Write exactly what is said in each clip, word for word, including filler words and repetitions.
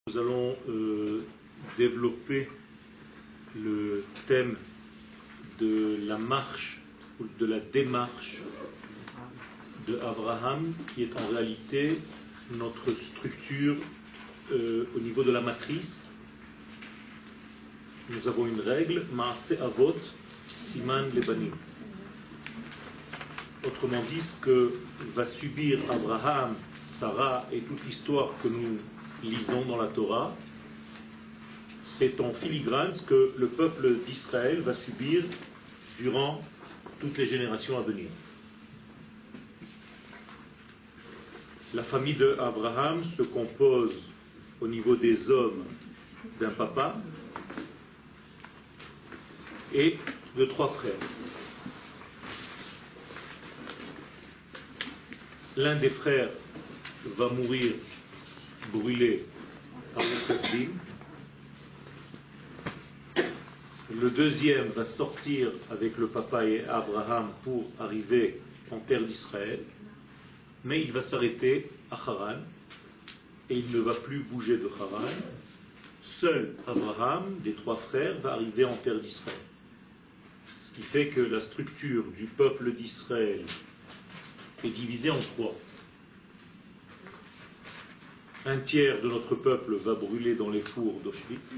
Nous allons euh, développer le thème de la marche ou de la démarche de Abraham, qui est en réalité notre structure euh, au niveau de la matrice. Nous avons une règle, Maaseh Avot, Siman Lebanim. Autrement dit, ce que va subir Abraham, Sarah et toute l'histoire que nous lisons dans la Torah, c'est en filigrane ce que le peuple d'Israël va subir durant toutes les générations à venir. La famille d'Abraham se compose au niveau des hommes d'un papa et de trois frères. L'un des frères va mourir brûlé par le Kasdim. Le deuxième va sortir avec le papa et Abraham pour arriver en terre d'Israël, mais il va s'arrêter à Haran et il ne va plus bouger de Haran. Seul Abraham, des trois frères, va arriver en terre d'Israël. Ce qui fait que la structure du peuple d'Israël est divisée en trois. Un tiers de notre peuple va brûler dans les fours d'Auschwitz.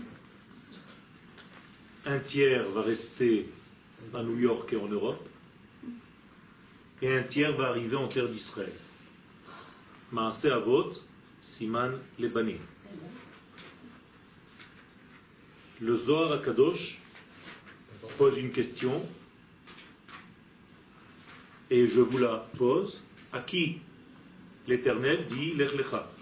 Un tiers va rester à New York et en Europe. Et un tiers va arriver en terre d'Israël. Maaseh Avot, Siman Lebanim. Le Zohar HaKadosh pose une question et je vous la pose. À qui l'Éternel dit Lech Lecha?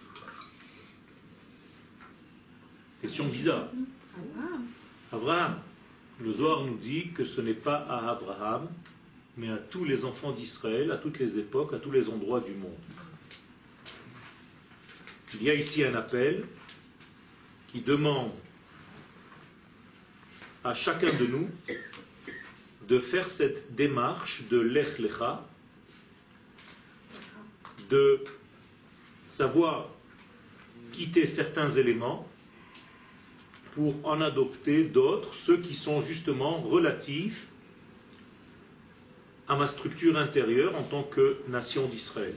Question bizarre. Abraham. Le Zohar nous dit que ce n'est pas à Abraham, mais à tous les enfants d'Israël, à toutes les époques, à tous les endroits du monde. Il y a ici un appel qui demande à chacun de nous de faire cette démarche de Lech Lecha, de savoir quitter certains éléments pour en adopter d'autres, ceux qui sont justement relatifs à ma structure intérieure en tant que nation d'Israël.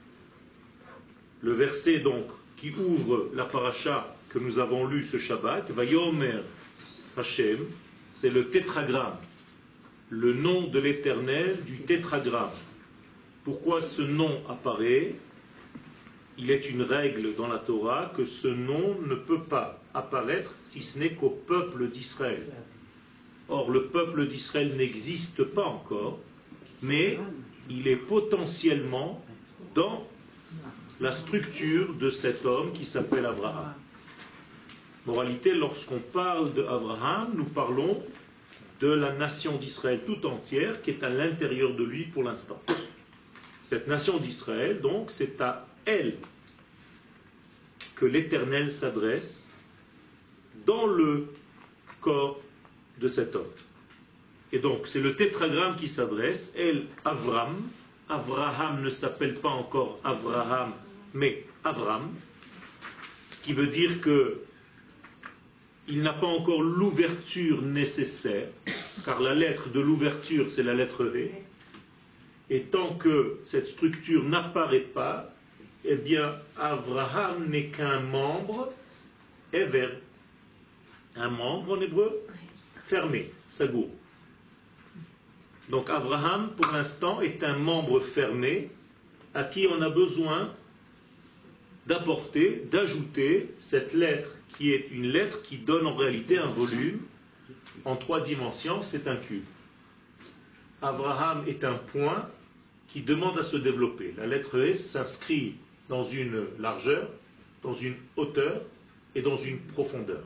Le verset donc qui ouvre la paracha que nous avons lu ce Shabbat, Vayomer Hashem, c'est le tétragramme, le nom de l'Éternel du tétragramme. Pourquoi ce nom apparaît? Il est une règle dans la Torah que ce nom ne peut pas apparaître si ce n'est qu'au peuple d'Israël. Or, le peuple d'Israël n'existe pas encore, mais il est potentiellement dans la structure de cet homme qui s'appelle Abraham. Moralité, lorsqu'on parle d'Abraham, nous parlons de la nation d'Israël tout entière qui est à l'intérieur de lui pour l'instant. Cette nation d'Israël, donc, c'est à elle que l'Éternel s'adresse dans le corps de cet homme. Et donc, c'est le tétragramme qui s'adresse, El Avram. Abraham ne s'appelle pas encore Abraham, mais Avram. Ce qui veut dire que il n'a pas encore l'ouverture nécessaire, car la lettre de l'ouverture, c'est la lettre V. Et tant que cette structure n'apparaît pas, eh bien, Abraham n'est qu'un membre, Ever, un membre en hébreu, fermé, Sagour. Donc Abraham, pour l'instant, est un membre fermé à qui on a besoin d'apporter, d'ajouter cette lettre, qui est une lettre qui donne en réalité un volume en trois dimensions, c'est un cube. Abraham est un point qui demande à se développer. La lettre S s'inscrit dans une largeur, dans une hauteur et dans une profondeur.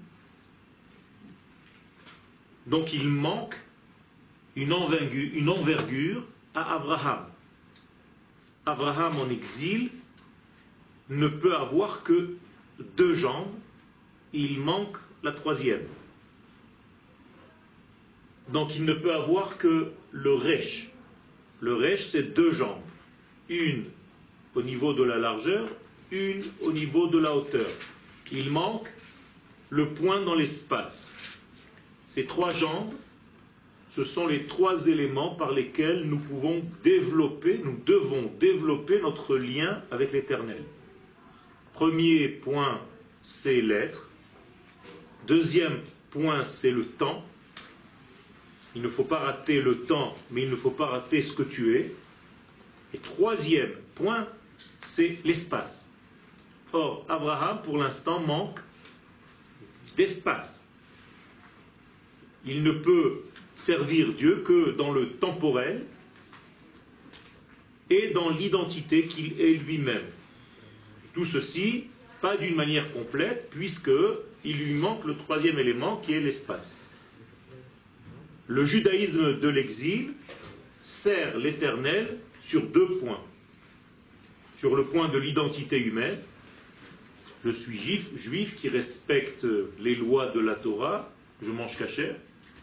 Donc il manque une envergure, une envergure à Abraham. Abraham en exil ne peut avoir que deux jambes, il manque la troisième. Donc il ne peut avoir que le Resh. Le Resh, c'est deux jambes. Une au niveau de la largeur, une au niveau de la hauteur. il manque le point dans l'espace. Ces trois jambes, ce sont les trois éléments par lesquels nous pouvons développer, nous devons développer notre lien avec l'Éternel. Premier point, c'est l'être. Deuxième point, c'est le temps. Il ne faut pas rater le temps, mais il ne faut pas rater ce que tu es. Et troisième point, c'est l'espace. Or, Abraham, pour l'instant, manque d'espace. Il ne peut servir Dieu que dans le temporel et dans l'identité qu'il est lui-même. Tout ceci, pas d'une manière complète, puisqu'il lui manque le troisième élément qui est l'espace. Le judaïsme de l'exil sert l'Éternel sur deux points. Sur le point de l'identité humaine, je suis juif, juif qui respecte les lois de la Torah, je mange kasher.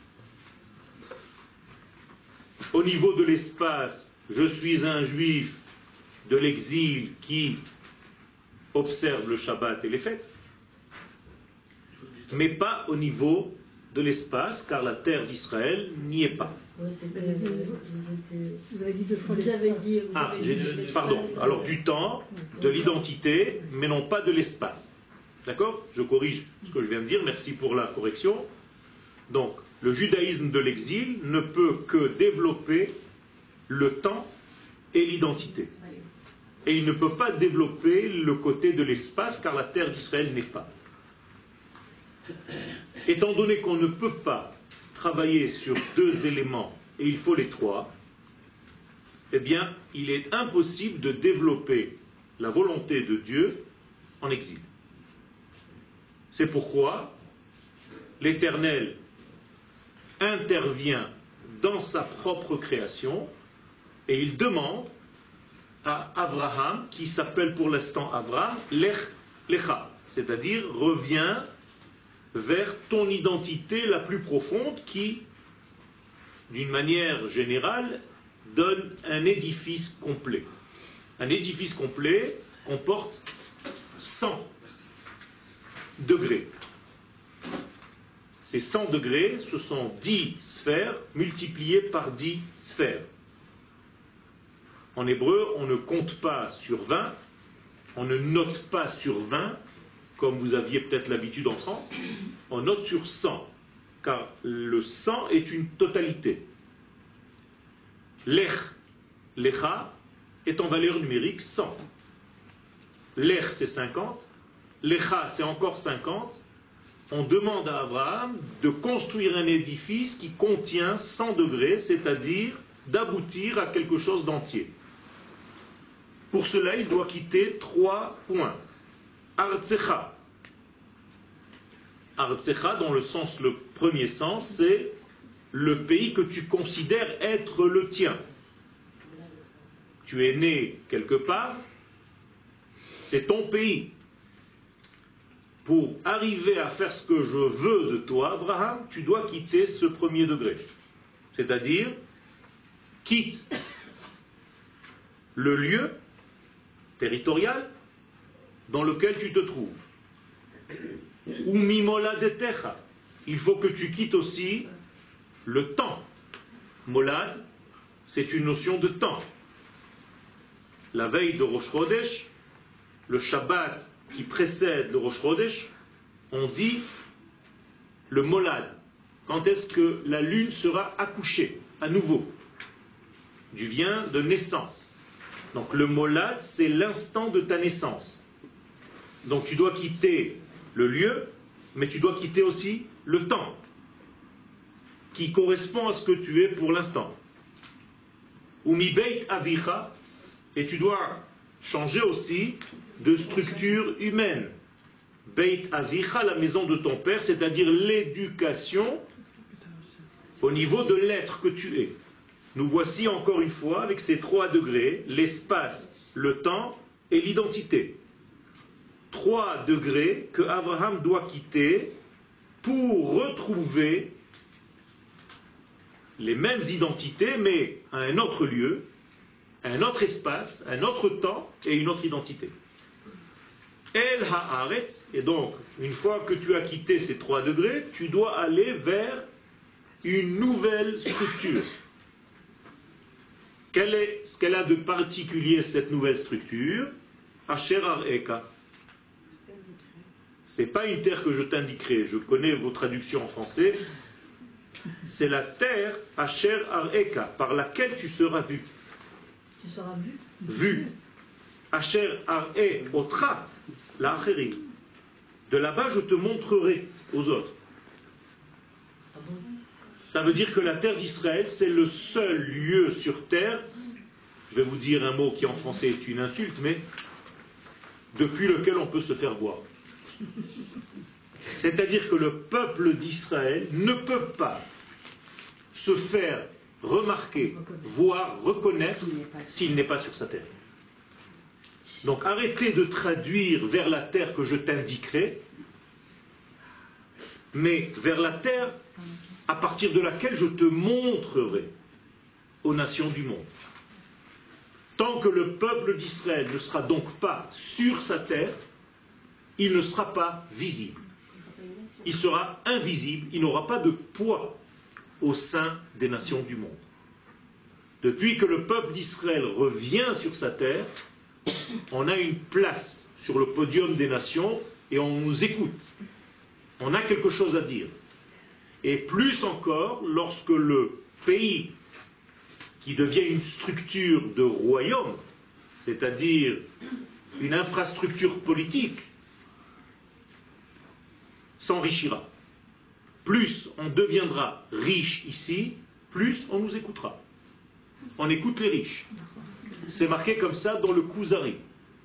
Au niveau de l'espace, je suis un juif de l'exil qui observe le Shabbat et les fêtes, mais pas au niveau de l'espace, car la terre d'Israël n'y est pas. Vous avez dit deux fois l'espace. Ah, j'ai dit, pardon, alors du temps, de l'identité, mais non pas de l'espace. D'accord? Je corrige ce que je viens de dire, merci pour la correction. Donc, le judaïsme de l'exil ne peut que développer le temps et l'identité. Et il ne peut pas développer le côté de l'espace, car la terre d'Israël n'est pas. Étant donné qu'on ne peut pas travailler sur deux éléments, et il faut les trois, eh bien, il est impossible de développer la volonté de Dieu en exil. C'est pourquoi l'Éternel intervient dans sa propre création et il demande à Abraham, qui s'appelle pour l'instant Abraham, Lech Lecha, c'est-à-dire reviens vers ton identité la plus profonde qui, d'une manière générale, donne un édifice complet. Un édifice complet comporte cent degrés. Ces cent degrés, ce sont dix sphères multipliées par dix sphères. En hébreu, on ne compte pas sur vingt, on ne note pas sur vingt, comme vous aviez peut-être l'habitude en France, on note sur cent, car le cent est une totalité. Lech, lecha, est en valeur numérique cent. Lech, c'est cinquante, lecha, c'est encore cinquante. On demande à Abraham de construire un édifice qui contient cent degrés, c'est-à-dire d'aboutir à quelque chose d'entier. Pour cela, il doit quitter trois points. Artsecha. Artsecha, dans le sens, le premier sens, c'est le pays que tu considères être le tien. Tu es né quelque part, c'est ton pays. Pour arriver à faire ce que je veux de toi, Abraham, tu dois quitter ce premier degré. C'est-à-dire, quitte le lieu territorial dans lequel tu te trouves. Ou mimola de techa. Il faut que tu quittes aussi le temps. Molad, c'est une notion de temps. La veille de Rosh Chodesh, le Shabbat qui précède le Rosh Chodesh, on dit le molad. Quand est-ce que la lune sera accouchée à nouveau? Du vient de naissance. Donc le molad, c'est l'instant de ta naissance. Donc tu dois quitter le lieu, mais tu dois quitter aussi le temps, qui correspond à ce que tu es pour l'instant. Ou mi beit avicha, et tu dois changer aussi de structure humaine. Beit avicha, la maison de ton père, c'est-à-dire l'éducation au niveau de l'être que tu es. Nous voici encore une fois avec ces trois degrés, l'espace, le temps et l'identité. Trois degrés que Abraham doit quitter pour retrouver les mêmes identités, mais à un autre lieu, un autre espace, un autre temps et une autre identité. El haaretz, et donc, une fois que tu as quitté ces trois degrés, tu dois aller vers une nouvelle structure. Quel est ce qu'elle a de particulier, cette nouvelle structure? Asher Ar'eka. Ce n'est pas une terre que je t'indiquerai, je connais vos traductions en français. C'est la terre Asher Ar'eka, par laquelle tu seras vu. Tu seras vu. Vu. Asher Ar'e Otra, la Acheri. De là-bas, je te montrerai aux autres. Ça veut dire que la terre d'Israël, c'est le seul lieu sur terre, je vais vous dire un mot qui en français est une insulte, mais depuis lequel on peut se faire voir. C'est-à-dire que le peuple d'Israël ne peut pas se faire remarquer, voir, reconnaître s'il n'est pas sur sa terre. Donc arrêtez de traduire vers la terre que je t'indiquerai, mais vers la terre à partir de laquelle je te montrerai aux nations du monde. Tant que le peuple d'Israël ne sera donc pas sur sa terre, il ne sera pas visible. Il sera invisible, il n'aura pas de poids au sein des nations du monde. Depuis que le peuple d'Israël revient sur sa terre, on a une place sur le podium des nations et on nous écoute. On a quelque chose à dire. Et plus encore, lorsque le pays qui devient une structure de royaume, c'est-à-dire une infrastructure politique, s'enrichira. Plus on deviendra riche ici, plus on nous écoutera. On écoute les riches. C'est marqué comme ça dans le Kuzari.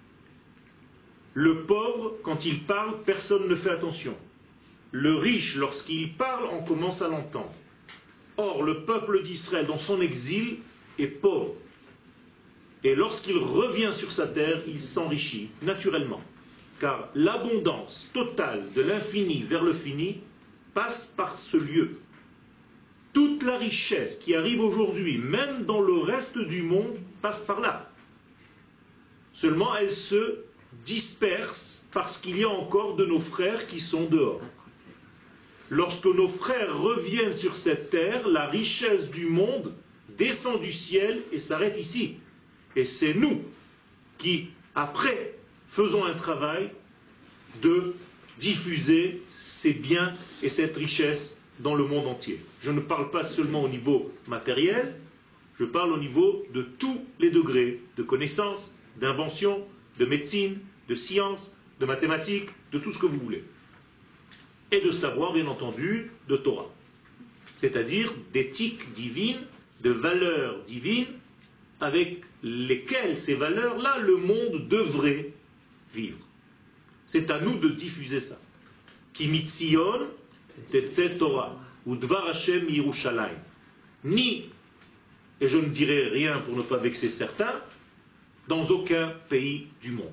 Le pauvre, quand il parle, personne ne fait attention. Le riche, lorsqu'il parle, on commence à l'entendre. Or, le peuple d'Israël, dans son exil, est pauvre. Et lorsqu'il revient sur sa terre, il s'enrichit naturellement. Car l'abondance totale de l'infini vers le fini passe par ce lieu. Toute la richesse qui arrive aujourd'hui, même dans le reste du monde, passe par là. Seulement, elle se disperse parce qu'il y a encore de nos frères qui sont dehors. Lorsque nos frères reviennent sur cette terre, la richesse du monde descend du ciel et s'arrête ici. Et c'est nous qui, après, faisons un travail de diffuser ces biens et cette richesse dans le monde entier. Je ne parle pas seulement au niveau matériel, je parle au niveau de tous les degrés de connaissance, d'invention, de médecine, de science, de mathématiques, de tout ce que vous voulez. Et de savoir, bien entendu, de Torah. C'est-à-dire d'éthique divine, de valeurs divines, avec lesquelles ces valeurs-là, le monde devrait vivre. C'est à nous de diffuser ça. Ki mitzion, c'est Torah, ou Dvar Hashem Yerushalayim. Ni, et je ne dirai rien pour ne pas vexer certains, dans aucun pays du monde.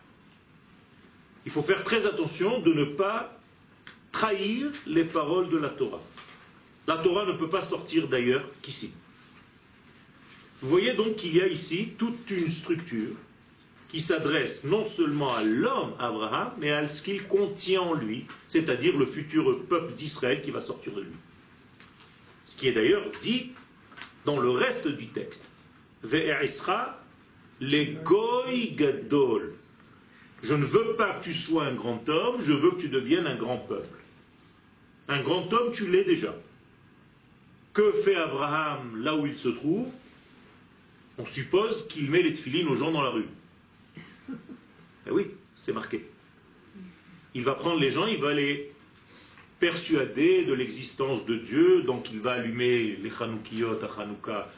Il faut faire très attention de ne pas trahir les paroles de la Torah. La Torah ne peut pas sortir d'ailleurs qu'ici. Vous voyez donc qu'il y a ici toute une structure qui s'adresse non seulement à l'homme Abraham, mais à ce qu'il contient en lui, c'est-à-dire le futur peuple d'Israël qui va sortir de lui. Ce qui est d'ailleurs dit dans le reste du texte. Ve'e'isra le goy gadol. Je ne veux pas que tu sois un grand homme, je veux que tu deviennes un grand peuple. Un grand homme, tu l'es déjà. Que fait Abraham là où il se trouve? On suppose qu'il met les tefilines aux gens dans la rue. Eh oui, c'est marqué. Il va prendre les gens, il va les persuader de l'existence de Dieu, donc il va allumer les Chanoukiyot à Hanouka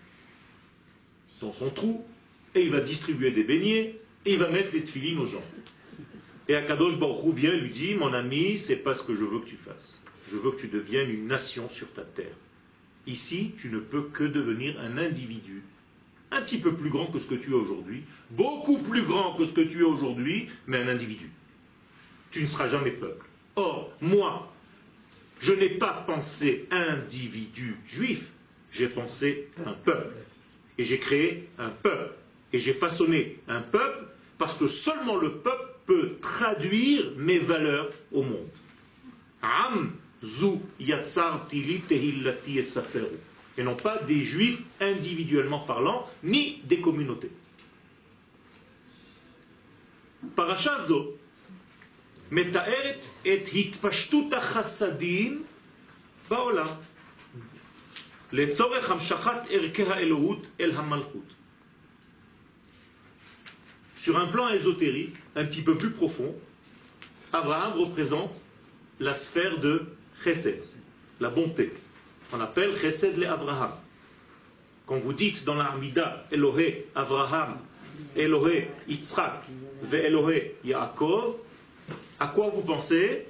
dans son trou, et il va distribuer des beignets, et il va mettre les tefilines aux gens. Et Akadosh Baruch Hu vient lui dit, mon ami, c'est pas ce que je veux que tu fasses. Je veux que tu deviennes une nation sur ta terre. Ici, tu ne peux que devenir un individu, un petit peu plus grand que ce que tu es aujourd'hui, beaucoup plus grand que ce que tu es aujourd'hui, mais un individu. Tu ne seras jamais peuple. Or, moi, je n'ai pas pensé individu juif, j'ai pensé un peuple. Et j'ai créé un peuple. Et j'ai façonné un peuple parce que seulement le peuple peut traduire mes valeurs au monde. Am zu yatsarti li tehillati esaferu. Et non pas des juifs individuellement parlant, ni des communautés. Parasha zo מתארת את התפשטות החסדים בעולם לצורך המשכת ערכי האלוהות אל המלכות. Sur un plan ésotérique, un petit peu plus profond, Abraham représente la sphère de Chesed, la bonté. On appelle Chesed le Abraham. Quand vous dites dans l'Amida Elohé Abraham, Elohé Yitzhak, ve Elohé Yaakov, à quoi vous pensez?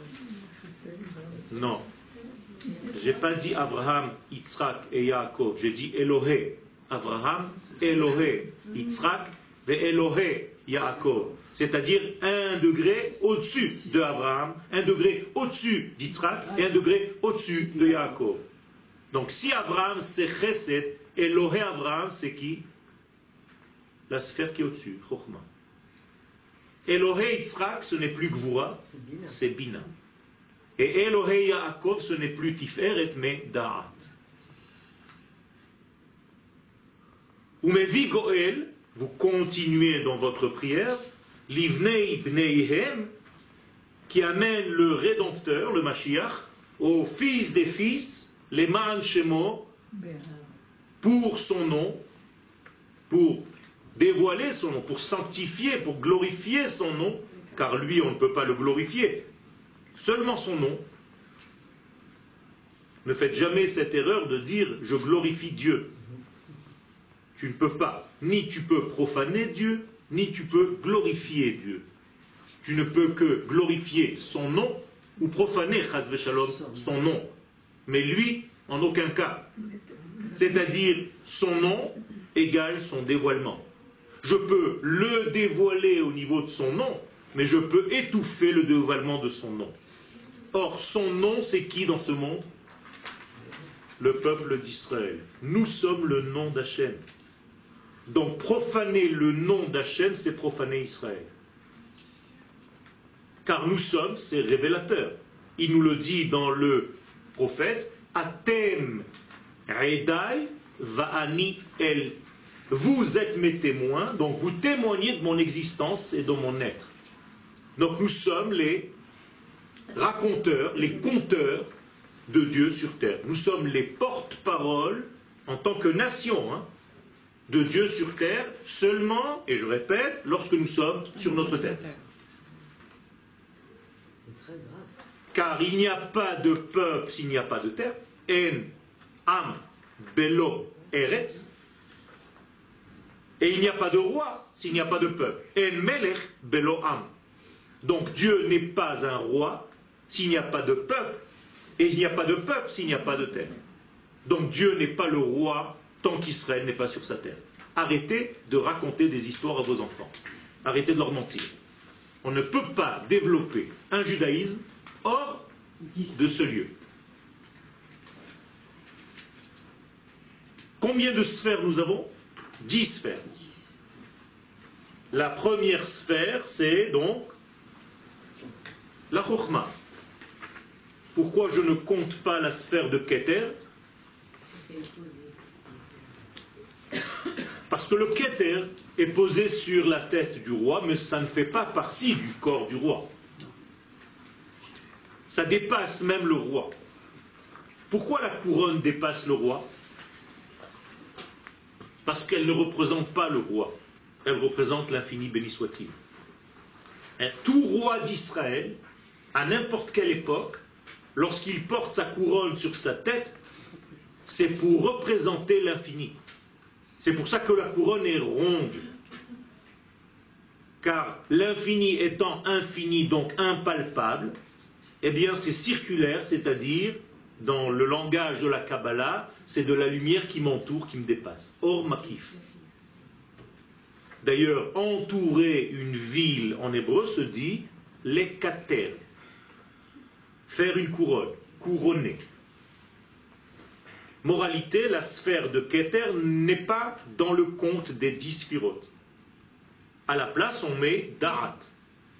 Non. Je n'ai pas dit Abraham, Yitzhak et Yaakov. J'ai dit Elohé Abraham, Elohé Yitzhak et Elohé Yaakov. C'est-à-dire un degré au-dessus de Abraham, un degré au-dessus d'Yitzhak et un degré au-dessus de Yaakov. Donc si Abraham c'est Chesed, Elohé Abraham c'est qui? La sphère qui est au-dessus, Chokhmah. Elohé Yitzhak, ce n'est plus Gvura, c'est Bina. Et Elohé Yaakov, ce n'est plus Tiferet, mais Da'at. Umevi Goel, vous continuez dans votre prière, Livnei Bneihem, qui amène le Rédempteur, le Mashiach, aux fils des fils, les Man Shemo, pour son nom, pour dévoiler son nom, pour sanctifier, pour glorifier son nom, car lui on ne peut pas le glorifier, seulement son nom. Ne faites jamais cette erreur de dire je glorifie Dieu. Tu ne peux pas, ni tu peux profaner Dieu, ni tu peux glorifier Dieu. Tu ne peux que glorifier son nom ou profaner chas v'shalom son nom, mais lui en aucun cas. C'est-à-dire son nom égale son dévoilement. Je peux le dévoiler au niveau de son nom, mais je peux étouffer le dévoilement de son nom. Or, son nom, c'est qui dans ce monde? Le peuple d'Israël. Nous sommes le nom d'Hachem. Donc, profaner le nom d'Hachem, c'est profaner Israël. Car nous sommes ses révélateurs. Il nous le dit dans le prophète, Atem Redai Va'ani El. Vous êtes mes témoins, donc vous témoignez de mon existence et de mon être. Donc nous sommes les raconteurs, les conteurs de Dieu sur terre. Nous sommes les porte-paroles en tant que nation hein, de Dieu sur terre, seulement, et je répète, lorsque nous sommes sur notre terre. Car il n'y a pas de peuple s'il n'y a pas de terre. En am belo eretz. Et il n'y a pas de roi s'il n'y a pas de peuple. En melech belo am. Donc Dieu n'est pas un roi s'il n'y a pas de peuple. Et il n'y a pas de peuple s'il n'y a pas de terre. Donc Dieu n'est pas le roi tant qu'Israël n'est pas sur sa terre. Arrêtez de raconter des histoires à vos enfants. Arrêtez de leur mentir. On ne peut pas développer un judaïsme hors de ce lieu. Combien de sphères nous avons? Dix sphères. La première sphère, c'est donc la Chokhmah. Pourquoi je ne compte pas la sphère de Keter? Parce que le Keter est posé sur la tête du roi, mais ça ne fait pas partie du corps du roi. Ça dépasse même le roi. Pourquoi la couronne dépasse le roi? Parce qu'elle ne représente pas le roi. Elle représente l'infini, béni soit-il. Tout roi d'Israël, à n'importe quelle époque, lorsqu'il porte sa couronne sur sa tête, c'est pour représenter l'infini. C'est pour ça que la couronne est ronde. Car l'infini étant infini, donc impalpable, eh bien c'est circulaire, c'est-à-dire, dans le langage de la Kabbalah, c'est de la lumière qui m'entoure, qui me dépasse. Or makif. D'ailleurs, entourer une ville en hébreu se dit lekater. Faire une couronne, couronner. Moralité, la sphère de Keter n'est pas dans le compte des dix sphirotes. À la place, on met Da'at.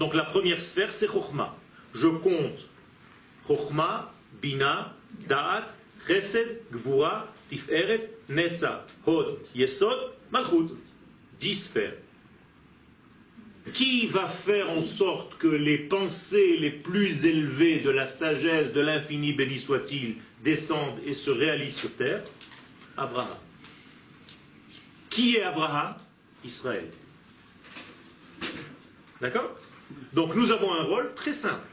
Donc la première sphère, c'est Chokhmah. Je compte Chokhmah, Bina, Da'at, Chesed, Gvura, Tiferet, Netza, Hod, Yesod, Malchut. Dix sphères. Qui va faire en sorte que les pensées les plus élevées de la sagesse de l'infini, béni soit-il, descendent et se réalisent sur terre? Abraham. Qui est Abraham? Israël. D'accord? Donc nous avons un rôle très simple.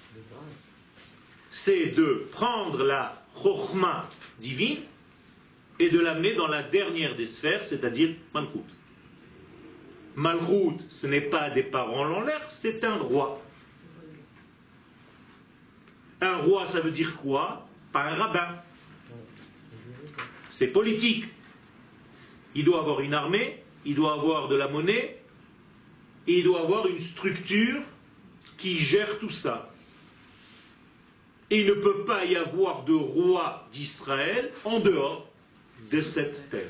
C'est de prendre la chokhmah divine et de l'amener dans la dernière des sphères, c'est-à-dire Malchut. Malchut, ce n'est pas des parents en l'air, c'est un roi. Un roi, ça veut dire quoi? Pas un rabbin. C'est politique. Il doit avoir une armée, il doit avoir de la monnaie, et il doit avoir une structure qui gère tout ça. Et il ne peut pas y avoir de roi d'Israël en dehors de cette terre.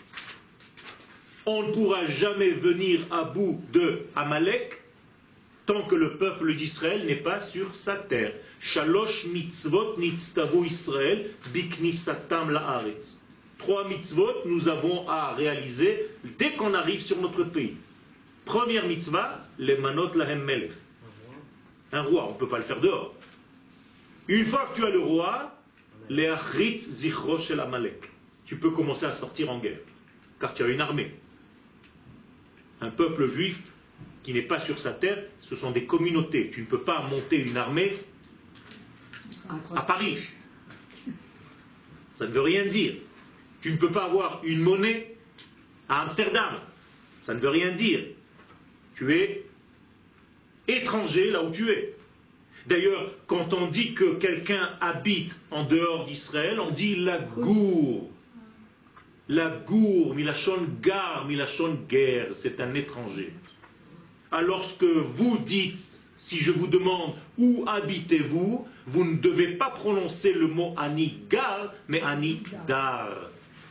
On ne pourra jamais venir à bout de Amalek tant que le peuple d'Israël n'est pas sur sa terre. Shalosh mitzvot nitztavu Israël biknisatam la'aretz. Trois mitzvot nous avons à réaliser dès qu'on arrive sur notre pays. Première mitzvah, les manot lahem melech. Un roi, on ne peut pas le faire dehors. Une fois que tu as le roi, les achrit zichro shel Amalek. Tu peux commencer à sortir en guerre, car tu as une armée. Un peuple juif qui n'est pas sur sa terre, ce sont des communautés. Tu ne peux pas monter une armée à Paris. Ça ne veut rien dire. Tu ne peux pas avoir une monnaie à Amsterdam. Ça ne veut rien dire. Tu es étranger là où tu es. D'ailleurs, quand on dit que quelqu'un habite en dehors d'Israël, on dit la gour. La gour, milachon gar, milachon guerre, c'est un étranger. Alors lorsque vous dites, si je vous demande où habitez-vous, vous ne devez pas prononcer le mot ani gar, mais ani dar.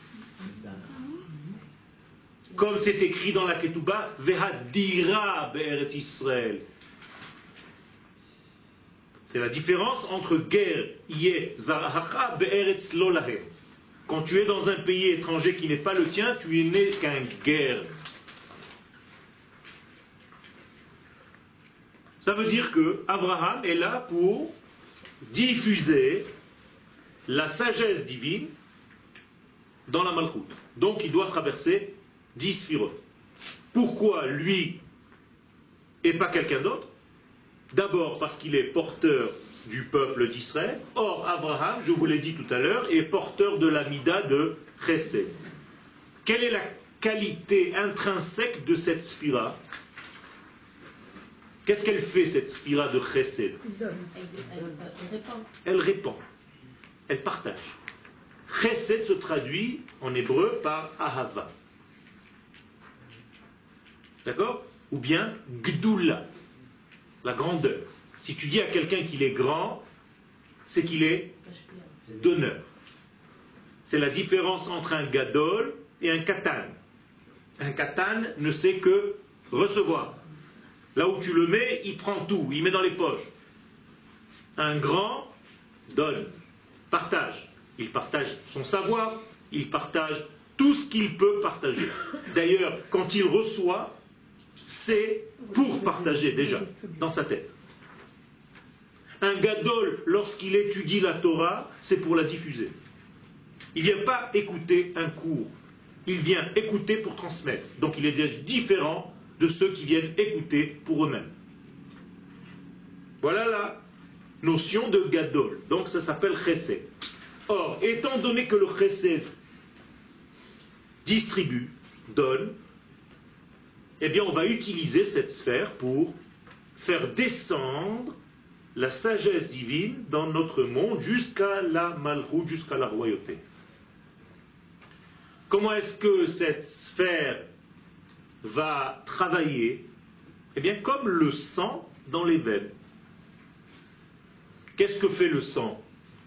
Comme c'est écrit dans la Ketouba, Vehadira be'eret Israël. C'est la différence entre guerre, yé zarahacha be'eretz lo lahem. Quand tu es dans un pays étranger qui n'est pas le tien, tu n'es qu'un guerre. Ça veut dire que Abraham est là pour diffuser la sagesse divine dans la Malchut. Donc il doit traverser dix sphirotes. Pourquoi lui et pas quelqu'un d'autre? D'abord parce qu'il est porteur du peuple d'Israël. Or, Abraham, je vous l'ai dit tout à l'heure, est porteur de la mida de Chesed. Quelle est la qualité intrinsèque de cette sphira? Qu'est-ce qu'elle fait, cette sphira de Chesed? Elle, elle, elle répand. Elle répand. Elle partage. Chesed se traduit en hébreu par Ahava. D'accord? Ou bien Gdoula, la grandeur. Si tu dis à quelqu'un qu'il est grand, c'est qu'il est donneur. C'est la différence entre un gadol et un katan. Un katan ne sait que recevoir. Là où tu le mets, il prend tout, il met dans les poches. Un grand donne, partage. Il partage son savoir, il partage tout ce qu'il peut partager. D'ailleurs, quand il reçoit, c'est pour partager déjà, dans sa tête. Un gadol, lorsqu'il étudie la Torah, c'est pour la diffuser. Il ne vient pas écouter un cours, il vient écouter pour transmettre. Donc il est déjà différent de ceux qui viennent écouter pour eux-mêmes. Voilà la notion de gadol. Donc ça s'appelle chesed. Or, étant donné que le chesed distribue, donne, eh bien on va utiliser cette sphère pour faire descendre la sagesse divine dans notre monde jusqu'à la malchut, jusqu'à la royauté. Comment est-ce que cette sphère va travailler? Eh bien, comme le sang dans les veines. Qu'est-ce que fait le sang?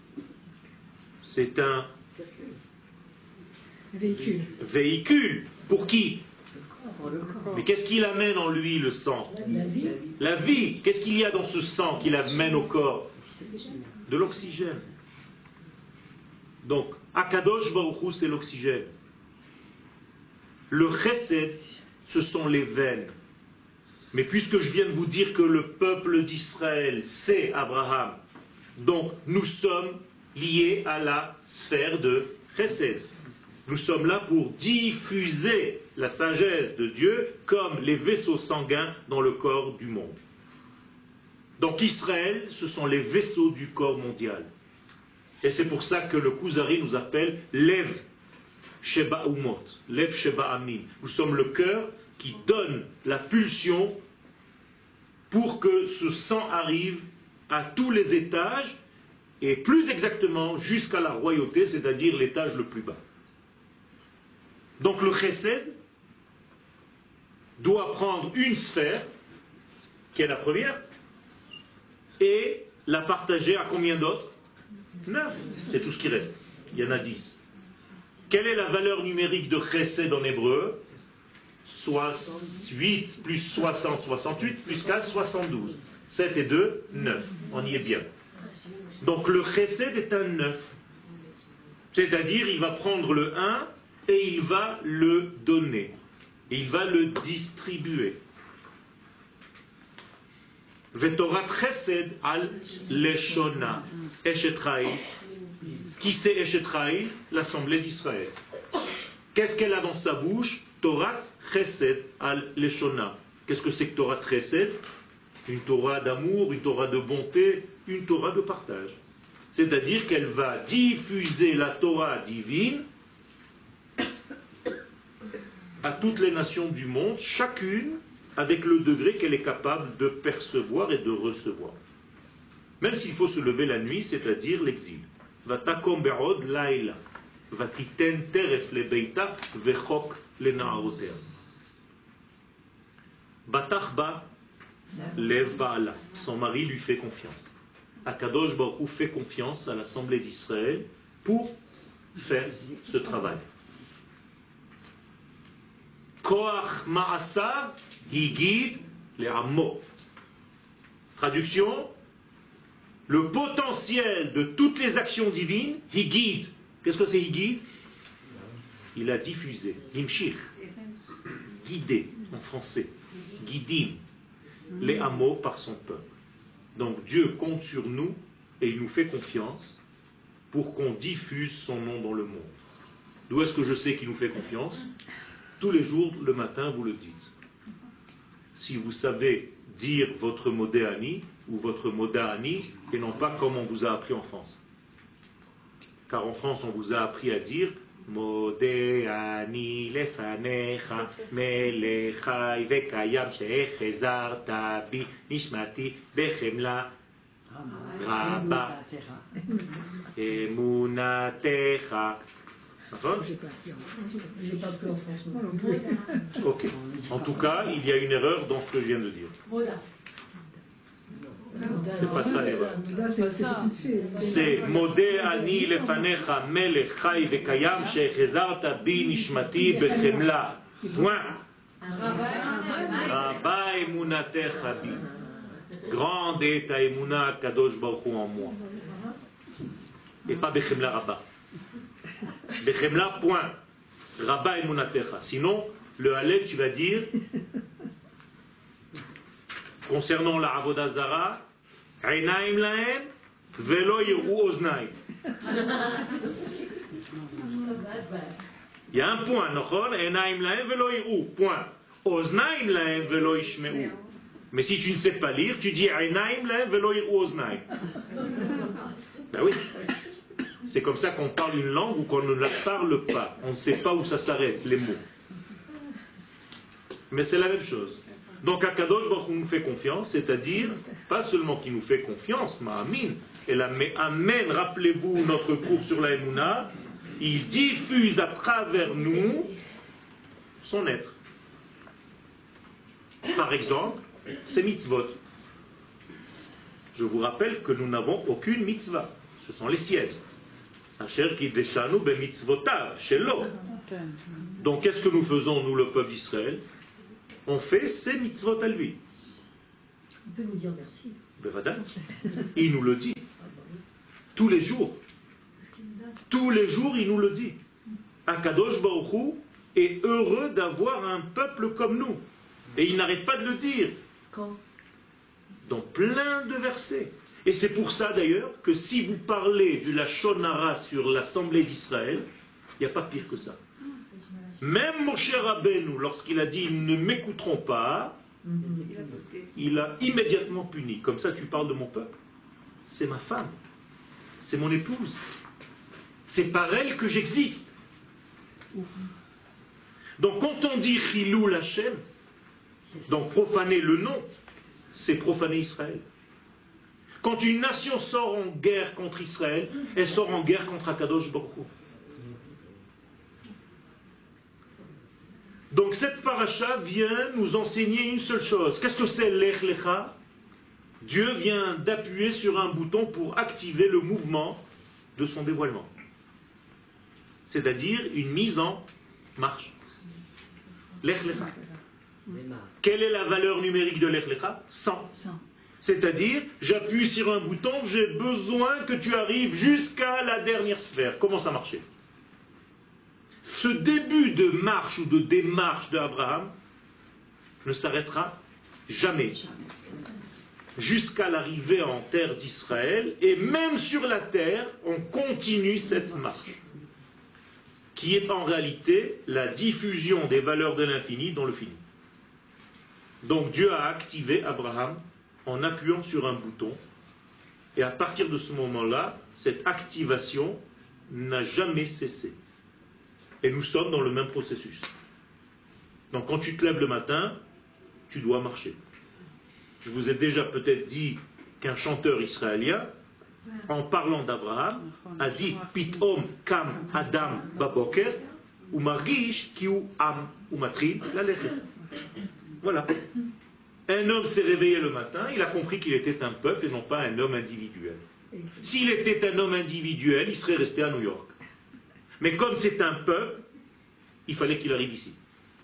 C'est un véhicule. véhicule. Pour qui? Mais qu'est-ce qu'il amène en lui, le sang? La vie. La vie. Qu'est-ce qu'il y a dans ce sang qu'il amène au corps? De l'oxygène. Donc, Akadosh Baruch Hu, c'est l'oxygène. Le chesed, ce sont les veines. Mais puisque je viens de vous dire que le peuple d'Israël, c'est Abraham, donc nous sommes liés à la sphère de chesed. Nous sommes là pour diffuser la sagesse de Dieu comme les vaisseaux sanguins dans le corps du monde. Donc Israël, ce sont les vaisseaux du corps mondial. Et c'est pour ça que le Kuzari nous appelle Lev Sheba Umot, Lev Sheba Amin. Nous sommes le cœur qui donne la pulsion pour que ce sang arrive à tous les étages, et plus exactement jusqu'à la royauté, c'est-à-dire l'étage le plus bas. Donc le chesed doit prendre une sphère, qui est la première, et la partager à combien d'autres? Neuf. C'est tout ce qui reste. Il y en a dix. Quelle est la valeur numérique de chesed en hébreu? huit plus soixante, soixante-huit, plus quatre, soixante-douze. sept et deux, neuf. On y est bien. Donc le chesed est un neuf. C'est-à-dire, il va prendre le un et il va le donner. Et il va le distribuer. Vetorat chesed al leshona. Eshet Raïl. Qui c'est Eshet Raïl? L'Assemblée d'Israël. Qu'est-ce qu'elle a dans sa bouche? Torah chesed al leshona. Qu'est-ce que c'est que Torah chesed? Une Torah d'amour, une Torah de bonté, une Torah de partage. C'est-à-dire qu'elle va diffuser la Torah divine à toutes les nations du monde, chacune avec le degré qu'elle est capable de percevoir et de recevoir. Même s'il faut se lever la nuit, c'est-à-dire l'exil. Vatakom be'od laila, vatiten teref lebeita vechok lena'aroter. Batachba lev ba'ala. Son mari lui fait confiance. Akadosh Baruch Hu fait confiance à l'Assemblée d'Israël pour faire ce travail. Koach ma'asav higid le'ammo. Traduction: le potentiel de toutes les actions divines, higid. Qu'est-ce que c'est higid? Il a diffusé. Himshich. Guidé en français. Guidim. Les hameaux par son peuple. Donc Dieu compte sur nous et il nous fait confiance pour qu'on diffuse son nom dans le monde. D'où est-ce que je sais qu'il nous fait confiance? Tous les jours, le matin, vous le dites. Si vous savez dire votre modéani ou votre modéani, et non pas comme on vous a appris en France. Car en France, on vous a appris à dire Modéani lefanecha melechai vekayam shechezarta bi nishmati bechemla rabba emunatecha. J'ai pas appris en France. Ok. En tout cas, il y a une erreur dans ce que je viens de dire. C'est pas ça l'erreur. C'est Modé ani lefanecha melech chai vekayam shechezarta bi nishmati bechemla. Point. Rabba emunatecha bi. Grande est ta emuna kadosh baruch hu en moi. Et pas bechemla rabba. Bechemla, point. Rabba emunatecha. Sinon, le halel, tu vas dire, concernant la avoda zara, Einaim lahem velo yiru oznaim. Il y a un point, nochon, Einaim lahem velo yiru, point. Oznaim lahem velo yishmeu. Mais si tu ne sais pas lire, tu dis Einaim lahem velo yiru oznaim. Ben oui. C'est comme ça qu'on parle une langue ou qu'on ne la parle pas. On ne sait pas où ça s'arrête, les mots. Mais c'est la même chose. Donc Akadosh Baruch Hu nous fait confiance, c'est-à-dire, pas seulement qu'il nous fait confiance, ma'amin, et la amen, rappelez-vous notre cours sur la Emouna, il diffuse à travers nous son être. Par exemple, c'est mitzvot. Je vous rappelle que nous n'avons aucune mitzvah, ce sont les siennes. Asher kideshanu bemitzvotav, shelo. Donc qu'est-ce que nous faisons, nous, le peuple d'Israël? on fait ses mitzvot à lui. Il peut nous dire merci. Bevada. Il nous le dit. Ah bah oui. Tous les jours. C'est ce qu'il nous donne. Tous les jours, il nous le dit. Akadosh Baruch Hu est heureux d'avoir un peuple comme nous. Et il n'arrête pas de le dire. Quand? Dans plein de versets. Et c'est pour ça d'ailleurs que si vous parlez du Lachon Hara sur l'Assemblée d'Israël, il n'y a pas pire que ça. Même Moshe Rabbeinu, lorsqu'il a dit « ils ne m'écouteront pas », il a immédiatement puni. Comme ça, tu parles de mon peuple. C'est ma femme. C'est mon épouse. C'est par elle que j'existe. Donc quand on dit « Chilou Hashem », donc profaner le nom, c'est profaner Israël. Quand une nation sort en guerre contre Israël, elle sort en guerre contre Akadosh Baruch Hu. Donc cette paracha vient nous enseigner une seule chose. Qu'est-ce que c'est l'Ech Lecha? Dieu vient d'appuyer sur un bouton pour activer le mouvement de son dévoilement. C'est-à-dire une mise en marche. L'Ech Lecha. Quelle est la valeur numérique de l'Ech Lecha? cent. C'est-à-dire, j'appuie sur un bouton, j'ai besoin que tu arrives jusqu'à la dernière sphère. Comment ça marchait? Ce début de marche ou de démarche d'Abraham ne s'arrêtera jamais. Jusqu'à l'arrivée en terre d'Israël, et même sur la terre, on continue cette marche, qui est en réalité la diffusion des valeurs de l'infini dans le fini. Donc Dieu a activé Abraham en appuyant sur un bouton, et à partir de ce moment-là, cette activation n'a jamais cessé. Et nous sommes dans le même processus. Donc quand tu te lèves le matin, tu dois marcher. Je vous ai déjà peut-être dit qu'un chanteur israélien, en parlant d'Abraham, a dit « Pitom kam Adam baboker, ou margish ki u am ou matrin lalechet ». Voilà. Un homme s'est réveillé le matin, il a compris qu'il était un peuple et non pas un homme individuel. S'il était un homme individuel, il serait resté à New York. Mais comme c'est un peuple, il fallait qu'il arrive ici.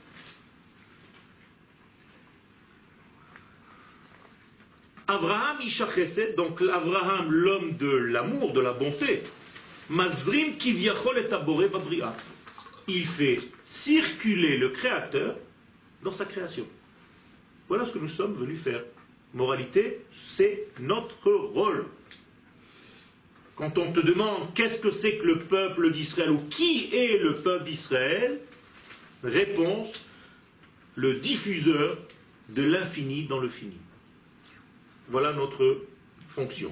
Abraham Isha Chesed, donc Abraham, l'homme de l'amour, de la bonté, Mazrim Kivyachol et Taboré Babria. Il fait circuler le Créateur dans sa création. Voilà ce que nous sommes venus faire. Moralité, c'est notre rôle. Quand on te demande qu'est-ce que c'est que le peuple d'Israël ou qui est le peuple d'Israël, réponse, le diffuseur de l'infini dans le fini. Voilà notre fonction.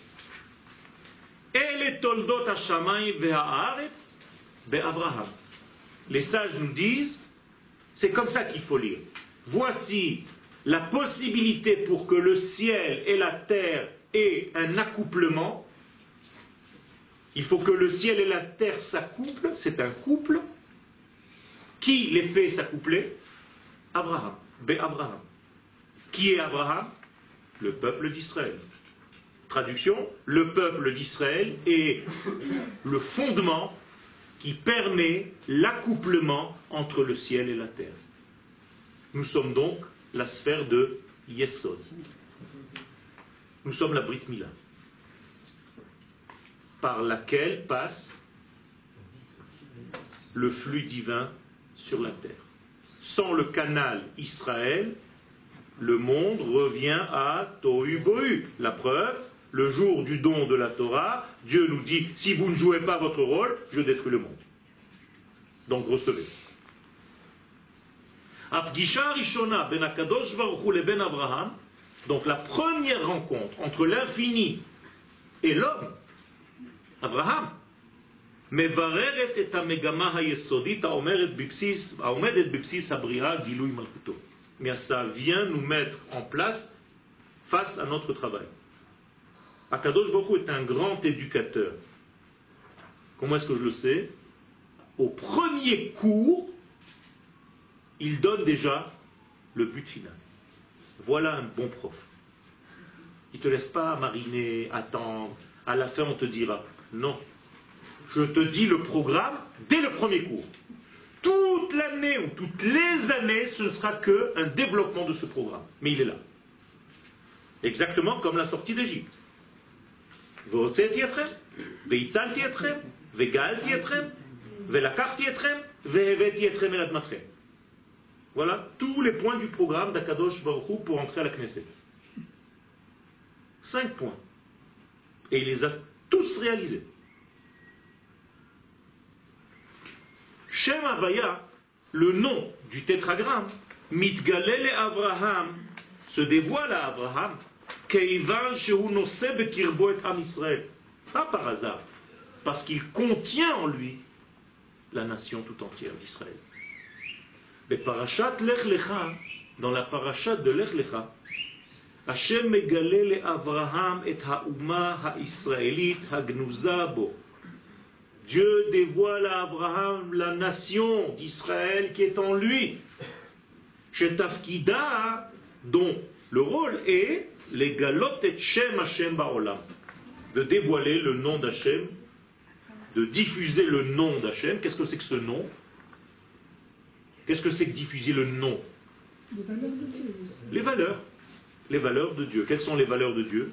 Les sages nous disent, c'est comme ça qu'il faut lire. Voici la possibilité pour que le ciel et la terre aient un accouplement. Il faut que le ciel et la terre s'accouplent, c'est un couple. Qui les fait s'accoupler? Abraham, Bé-Abraham. Qui est Abraham? Le peuple d'Israël. Traduction, le peuple d'Israël est le fondement qui permet l'accouplement entre le ciel et la terre. Nous sommes donc la sphère de Yesod. Nous sommes la Brit Mila, par laquelle passe le flux divin sur la terre. Sans le canal Israël, le monde revient à Tohu Bohu. La preuve, le jour du don de la Torah, Dieu nous dit, si vous ne jouez pas votre rôle, je détruis le monde. Donc recevez. Donc la première rencontre entre l'infini et l'homme, Abraham, mais ça vient nous mettre en place face à notre travail. Akadosh Baruch Hu est un grand éducateur. Comment est-ce que je le sais? Au premier cours, il donne déjà le but final. Voilà un bon prof. Il ne te laisse pas mariner, attendre. À la fin, on te dira. Non. Je te dis le programme dès le premier cours. toute l'année ou toutes les années, ce ne sera qu'un développement de ce programme. Mais il est là. Exactement comme la sortie d'Égypte. Voilà tous les points du programme d'Akadosh Baruch Hu pour entrer à la Knesset. Cinq points. Et il les a tous réalisés. Shem Havaya, le nom du tétragramme, Mitgalele Abraham, se dévoile à Abraham, Keivan Shehu Noseh Bekirbo et Am Israël. Pas par hasard, parce qu'il contient en lui la nation tout entière d'Israël. Mais parashat Lech Lecha, dans la parashat de Lech Lecha, Hashem megale le Abraham et ha'uma ha'israélite ha'gnuza bo. Dieu dévoile à Abraham la nation d'Israël qui est en lui. Shetafkida, dont le rôle est les galot et Shem Hashem ba'olam, de dévoiler le nom d'Hashem, de diffuser le nom d'Hashem. Qu'est-ce que c'est que ce nom? Qu'est-ce que c'est que diffuser le nom? Les valeurs de Dieu. Les valeurs. Les valeurs de Dieu. Quelles sont les valeurs de Dieu?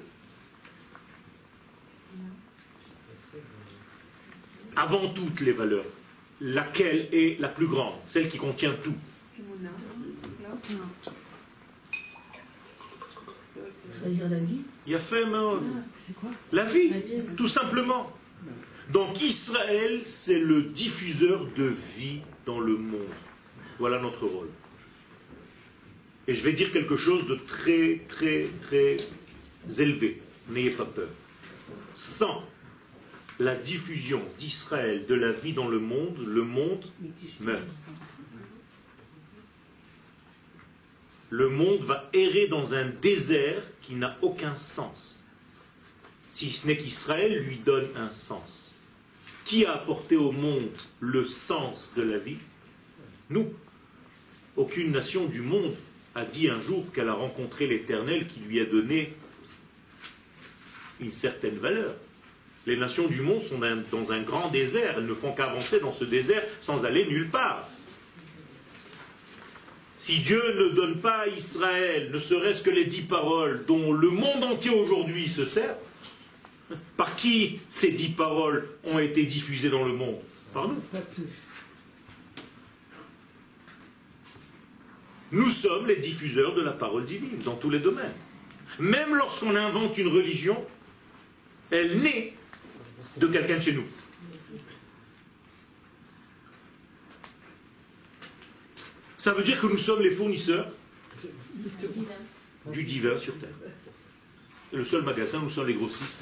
Avant toutes les valeurs, laquelle est la plus grande? Celle qui contient tout. Choisir la vie. Il y a fait mais, C'est quoi? la vie, La vie. tout simplement. Donc Israël, c'est le diffuseur de vie dans le monde. Voilà notre rôle. Et je vais dire quelque chose de très, très, très élevé. N'ayez pas peur. Sans la diffusion d'Israël, de la vie dans le monde, le monde meurt. Le monde va errer dans un désert qui n'a aucun sens. Si ce n'est qu'Israël lui donne un sens. Qui a apporté au monde le sens de la vie? Nous. Aucune nation du monde a dit un jour qu'elle a rencontré l'Éternel qui lui a donné une certaine valeur. Les nations du monde sont dans un grand désert, elles ne font qu'avancer dans ce désert sans aller nulle part. Si Dieu ne donne pas à Israël, ne serait-ce que les dix paroles dont le monde entier aujourd'hui se sert, par qui ces dix paroles ont été diffusées dans le monde? Par nous. Pas plus. Nous sommes les diffuseurs de la parole divine dans tous les domaines. Même lorsqu'on invente une religion, elle naît de quelqu'un de chez nous. Ça veut dire que nous sommes les fournisseurs du divin sur terre. Et le seul magasin, nous sommes les grossistes.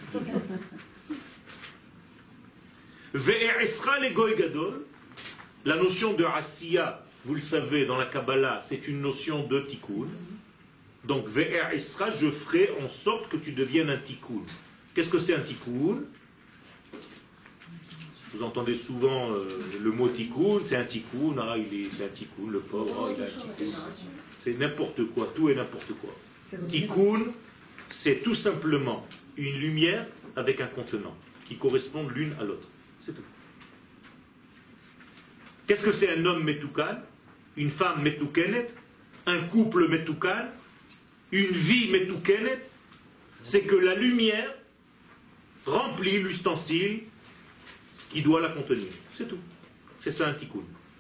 Ve'esra le goy gadol, la notion de asiya, vous le savez, dans la Kabbalah, c'est une notion de tikkun. Donc, ve'esra, je ferai en sorte que tu deviennes un tikkun. Qu'est-ce que c'est un tikkun? Vous entendez souvent euh, le mot tikkun, c'est un tikkun, ah, il est, c'est un tikkun, le pauvre, ah, il a un tikkun. C'est n'importe quoi, tout est n'importe quoi. Tikkun, c'est tout simplement une lumière avec un contenant qui correspondent l'une à l'autre. C'est tout. Qu'est-ce que c'est un homme metoukan? Une femme metoukenet? Un couple metoukan? Une vie metoukenet? C'est que la lumière remplit l'ustensile qui doit la contenir. C'est tout. C'est ça un tikkun.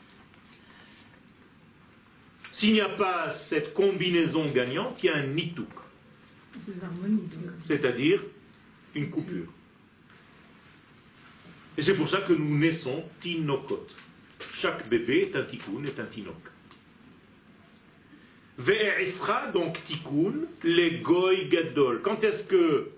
S'il n'y a pas cette combinaison gagnante, il y a un nituk. C'est-à-dire une coupure. Et c'est pour ça que nous naissons tinokot. Chaque bébé est un tikkun, est un tinok. Ve'esra, donc tikkun, les goy gadol. Quand est-ce que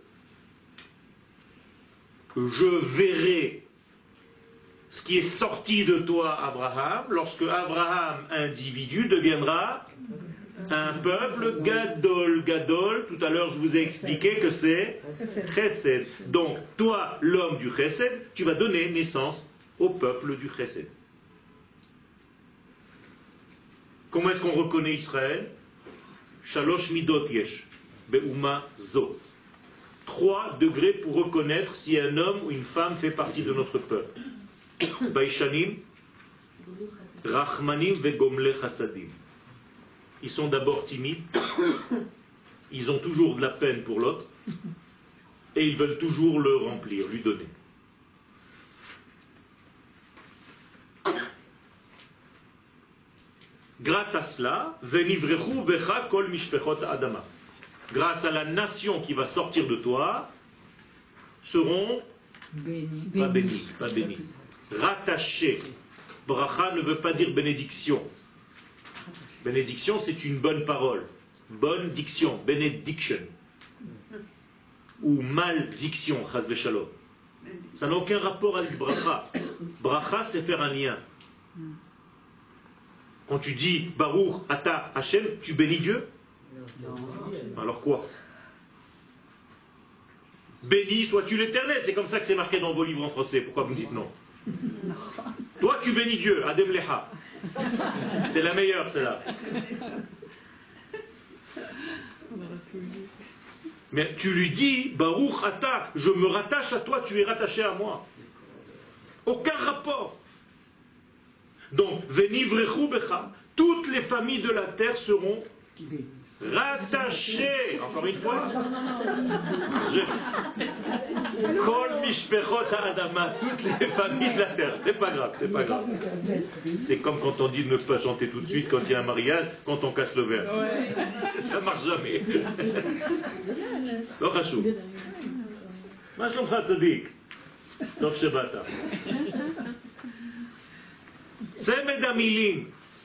je verrai ce qui est sorti de toi, Abraham, lorsque Abraham, individu, deviendra un peuple gadol, gadol. Tout à l'heure, je vous ai expliqué que c'est chesed. Donc, toi, l'homme du chesed, tu vas donner naissance au peuple du chesed. Comment est-ce qu'on reconnaît Israël? Shalosh midot yesh, be'uma zo. Trois degrés pour reconnaître si un homme ou une femme fait partie de notre peuple. Baishanim, Rachmanim vegomle chasadim. Ils sont d'abord timides, ils ont toujours de la peine pour l'autre, et ils veulent toujours le remplir, lui donner. Grâce à cela, venivrechu becha kol mishpechot adama. Grâce à la nation qui va sortir de toi, seront Béni. pas bénis, pas bénis, rattachés. Bracha ne veut pas dire bénédiction. Bénédiction, c'est une bonne parole. Bonne diction, benediction. Ou maldiction, chas v'shalom. Ça n'a aucun rapport avec bracha. Bracha, c'est faire un lien. Quand tu dis Baruch Ata Hashem, tu bénis Dieu? Alors quoi? Béni sois-tu l'Éternel, c'est comme ça que c'est marqué dans vos livres en français. Pourquoi vous me dites non? Toi tu bénis Dieu, Adem Lecha. C'est la meilleure celle-là. Mais tu lui dis Baruch Ata, je me rattache à toi, tu es rattaché à moi. Aucun rapport. Donc, venivrechu becha, toutes les familles de la terre seront rattachées. Encore une fois. Je... Kol mishpechot ha'adama, toutes les familles de la terre. C'est pas grave, c'est pas grave. C'est comme quand on dit de ne pas chanter tout de suite quand il y a un mariage, quand on casse le verre. Ça marche jamais. לא חשוב. מה שלומך צדיק? טוב שבאת. צמד המילים,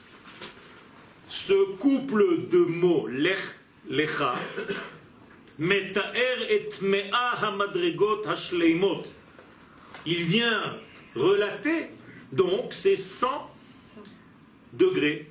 ce couple de mots, lech, lecha, מתאר את מאה המדרגות השלימות. Il vient relater donc ces cent degrés.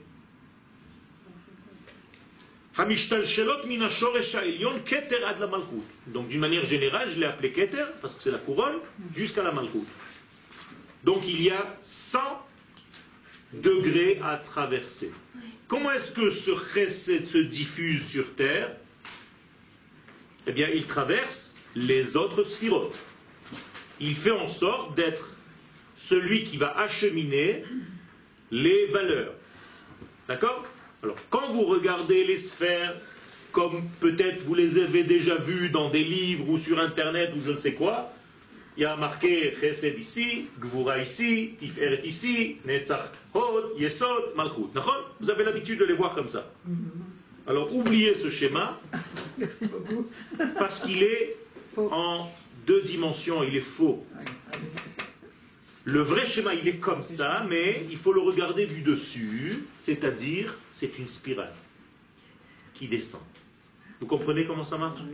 Donc d'une manière générale, je l'ai appelé Keter, parce que c'est la couronne, jusqu'à la Malchut. Donc il y a cent degrés à traverser. Comment est-ce que ce chesed se diffuse sur terre? Eh bien, il traverse les autres sphirotes. Il fait en sorte d'être celui qui va acheminer les valeurs. D'accord? Alors, quand vous regardez les sphères, comme peut-être vous les avez déjà vues dans des livres ou sur Internet ou je ne sais quoi, il y a marqué Chesed ici, Gvura ici, Tiferet ici, Netzach Hod, Yesod, Malchut. Vous avez l'habitude de les voir comme ça. Alors, oubliez ce schéma, parce qu'il est en deux dimensions, il est faux. Le vrai schéma, il est comme ça, mais il faut le regarder du dessus, c'est-à-dire, c'est une spirale qui descend. Vous comprenez comment ça marche?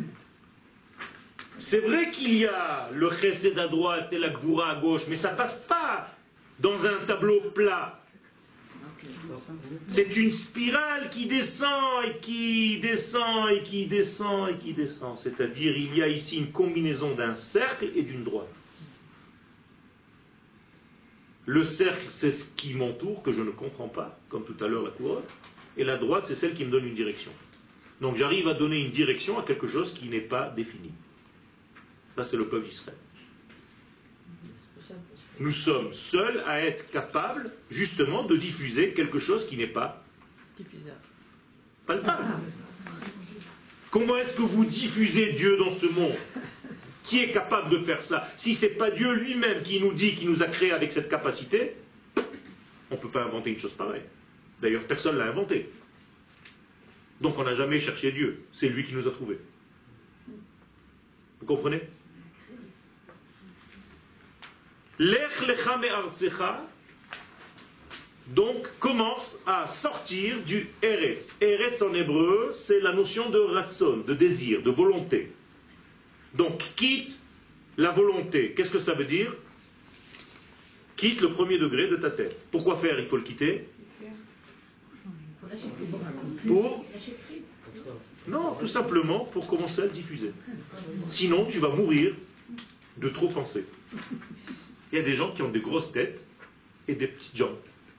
C'est vrai qu'il y a le chesed à droite et la gvura à gauche, mais ça ne passe pas dans un tableau plat. C'est une spirale qui descend et qui descend et qui descend et qui descend. C'est-à-dire, il y a ici une combinaison d'un cercle et d'une droite. Le cercle, c'est ce qui m'entoure, que je ne comprends pas, comme tout à l'heure la couronne, et la droite, c'est celle qui me donne une direction. Donc j'arrive à donner une direction à quelque chose qui n'est pas défini. Ça, c'est le peuple d'Israël. Nous sommes seuls à être capables, justement, de diffuser quelque chose qui n'est pas palpable. Comment est-ce que vous diffusez Dieu dans ce monde? Qui est capable de faire ça? Si ce n'est pas Dieu lui-même qui nous dit, qui nous a créés avec cette capacité, on ne peut pas inventer une chose pareille. D'ailleurs, personne ne l'a inventé. Donc on n'a jamais cherché Dieu. C'est lui qui nous a trouvés. Vous comprenez? Lech lecha me'artzecha donc commence à sortir du Eretz. Eretz en hébreu, c'est la notion de ratson, de désir, de volonté. Donc, quitte la volonté. Qu'est-ce que ça veut dire? Quitte le premier degré de ta tête. Pourquoi faire? Il faut le quitter. Pour? Non, tout simplement pour commencer à le diffuser. Sinon, tu vas mourir de trop penser. Il y a des gens qui ont des grosses têtes et des petites jambes.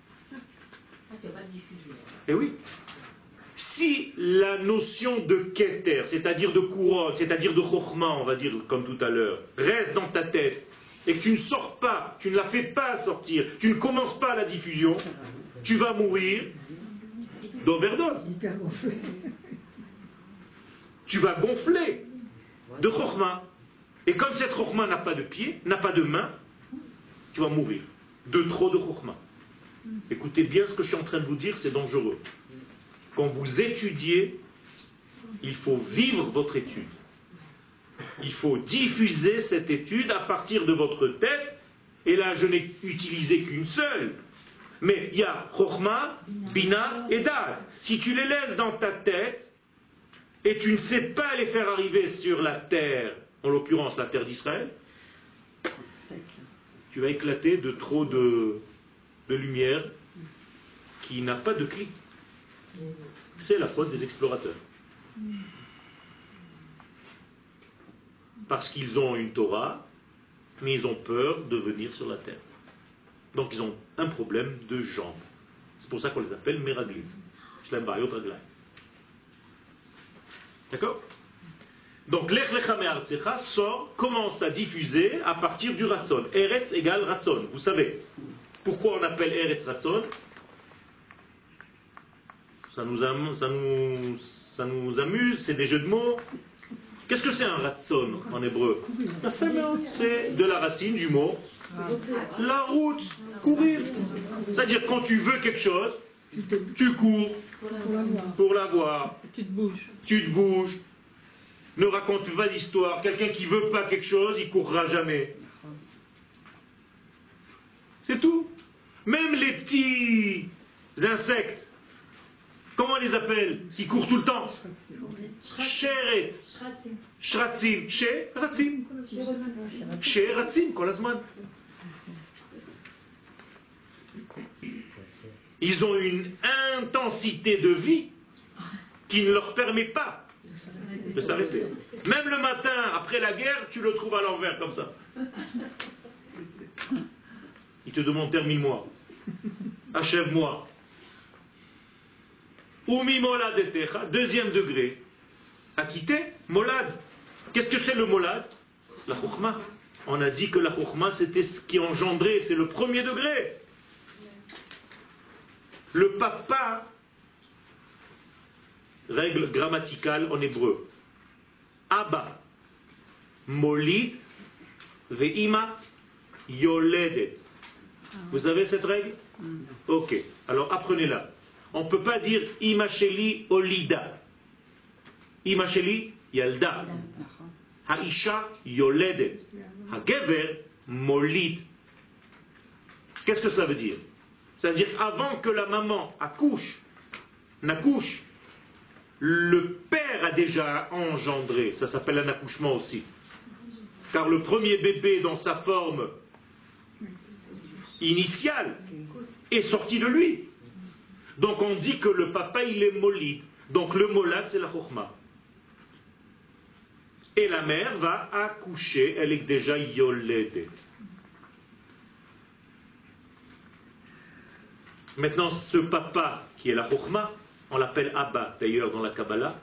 Et oui. Si la notion de keter, c'est-à-dire de couronne, c'est-à-dire de chokhma, on va dire comme tout à l'heure, reste dans ta tête et que tu ne sors pas, tu ne la fais pas sortir, tu ne commences pas la diffusion, tu vas mourir d'overdose. Hyper gonflé. Tu vas gonfler de chokhmah. Et comme cette chokhmah n'a pas de pied, n'a pas de main, tu vas mourir de trop de chokhmah. Écoutez bien ce que je suis en train de vous dire, c'est dangereux. Quand vous étudiez, il faut vivre votre étude. Il faut diffuser cette étude à partir de votre tête. Et là, je n'ai utilisé qu'une seule. Mais il y a chokhmah, bina et da'at. Si tu les laisses dans ta tête, et tu ne sais pas les faire arriver sur la terre, en l'occurrence la terre d'Israël, tu vas éclater de trop de, de lumière qui n'a pas de clé. C'est la faute des explorateurs. Parce qu'ils ont une Torah, mais ils ont peur de venir sur la terre. Donc ils ont un problème de jambes. C'est pour ça qu'on les appelle Meraglim. Shlem Bayot Raglaim. D'accord? Donc l'Ech Lecha Me'artzecha sort, commence à diffuser à partir du Ratson. Eretz égale Ratson. Vous savez pourquoi on appelle Eretz Ratson? Ça nous, am- ça, nous, ça nous amuse, c'est des jeux de mots. Qu'est-ce que c'est un Ratson en hébreu? C'est de la racine du mot la route, courir. C'est-à-dire quand tu veux quelque chose, tu cours pour l'avoir. Tu te bouges. Tu te bouges. Ne raconte pas d'histoire. Quelqu'un qui ne veut pas quelque chose, il ne courra jamais. C'est tout. Même les petits insectes, comment on les appelle? Ils courent tout le temps. Sheretz. Shratzim. Sheratzim. Sheratzim, kol hazman. Ils ont une intensité de vie qui ne leur permet pas de s'arrêter. Même le matin, après la guerre, tu le trouves à l'envers comme ça. Il te demande termine-moi, achève-moi. Umi molad etecha, deuxième degré. Acquitté, molad. Qu'est-ce que c'est le molad? La chokhmah. On a dit que la chokhmah c'était ce qui engendrait, c'est le premier degré. Le papa, règle grammaticale en hébreu. Abba, molid, ve'ima, yoledet. Vous avez cette règle? Ok, alors apprenez-la. On ne peut pas dire ima sheli olida. Ima sheli yalda. Haisha yoledet. Hagever molid. Qu'est-ce que cela veut dire? C'est-à-dire avant que la maman accouche, n'accouche, le père a déjà engendré. Ça s'appelle un accouchement aussi. Car le premier bébé dans sa forme initiale est sorti de lui. Donc on dit que le papa il est molid. Donc le molad c'est la chokhmah. Et la mère va accoucher, elle est déjà yoledé. Maintenant ce papa qui est la chokhmah, on l'appelle Abba d'ailleurs dans la Kabbalah,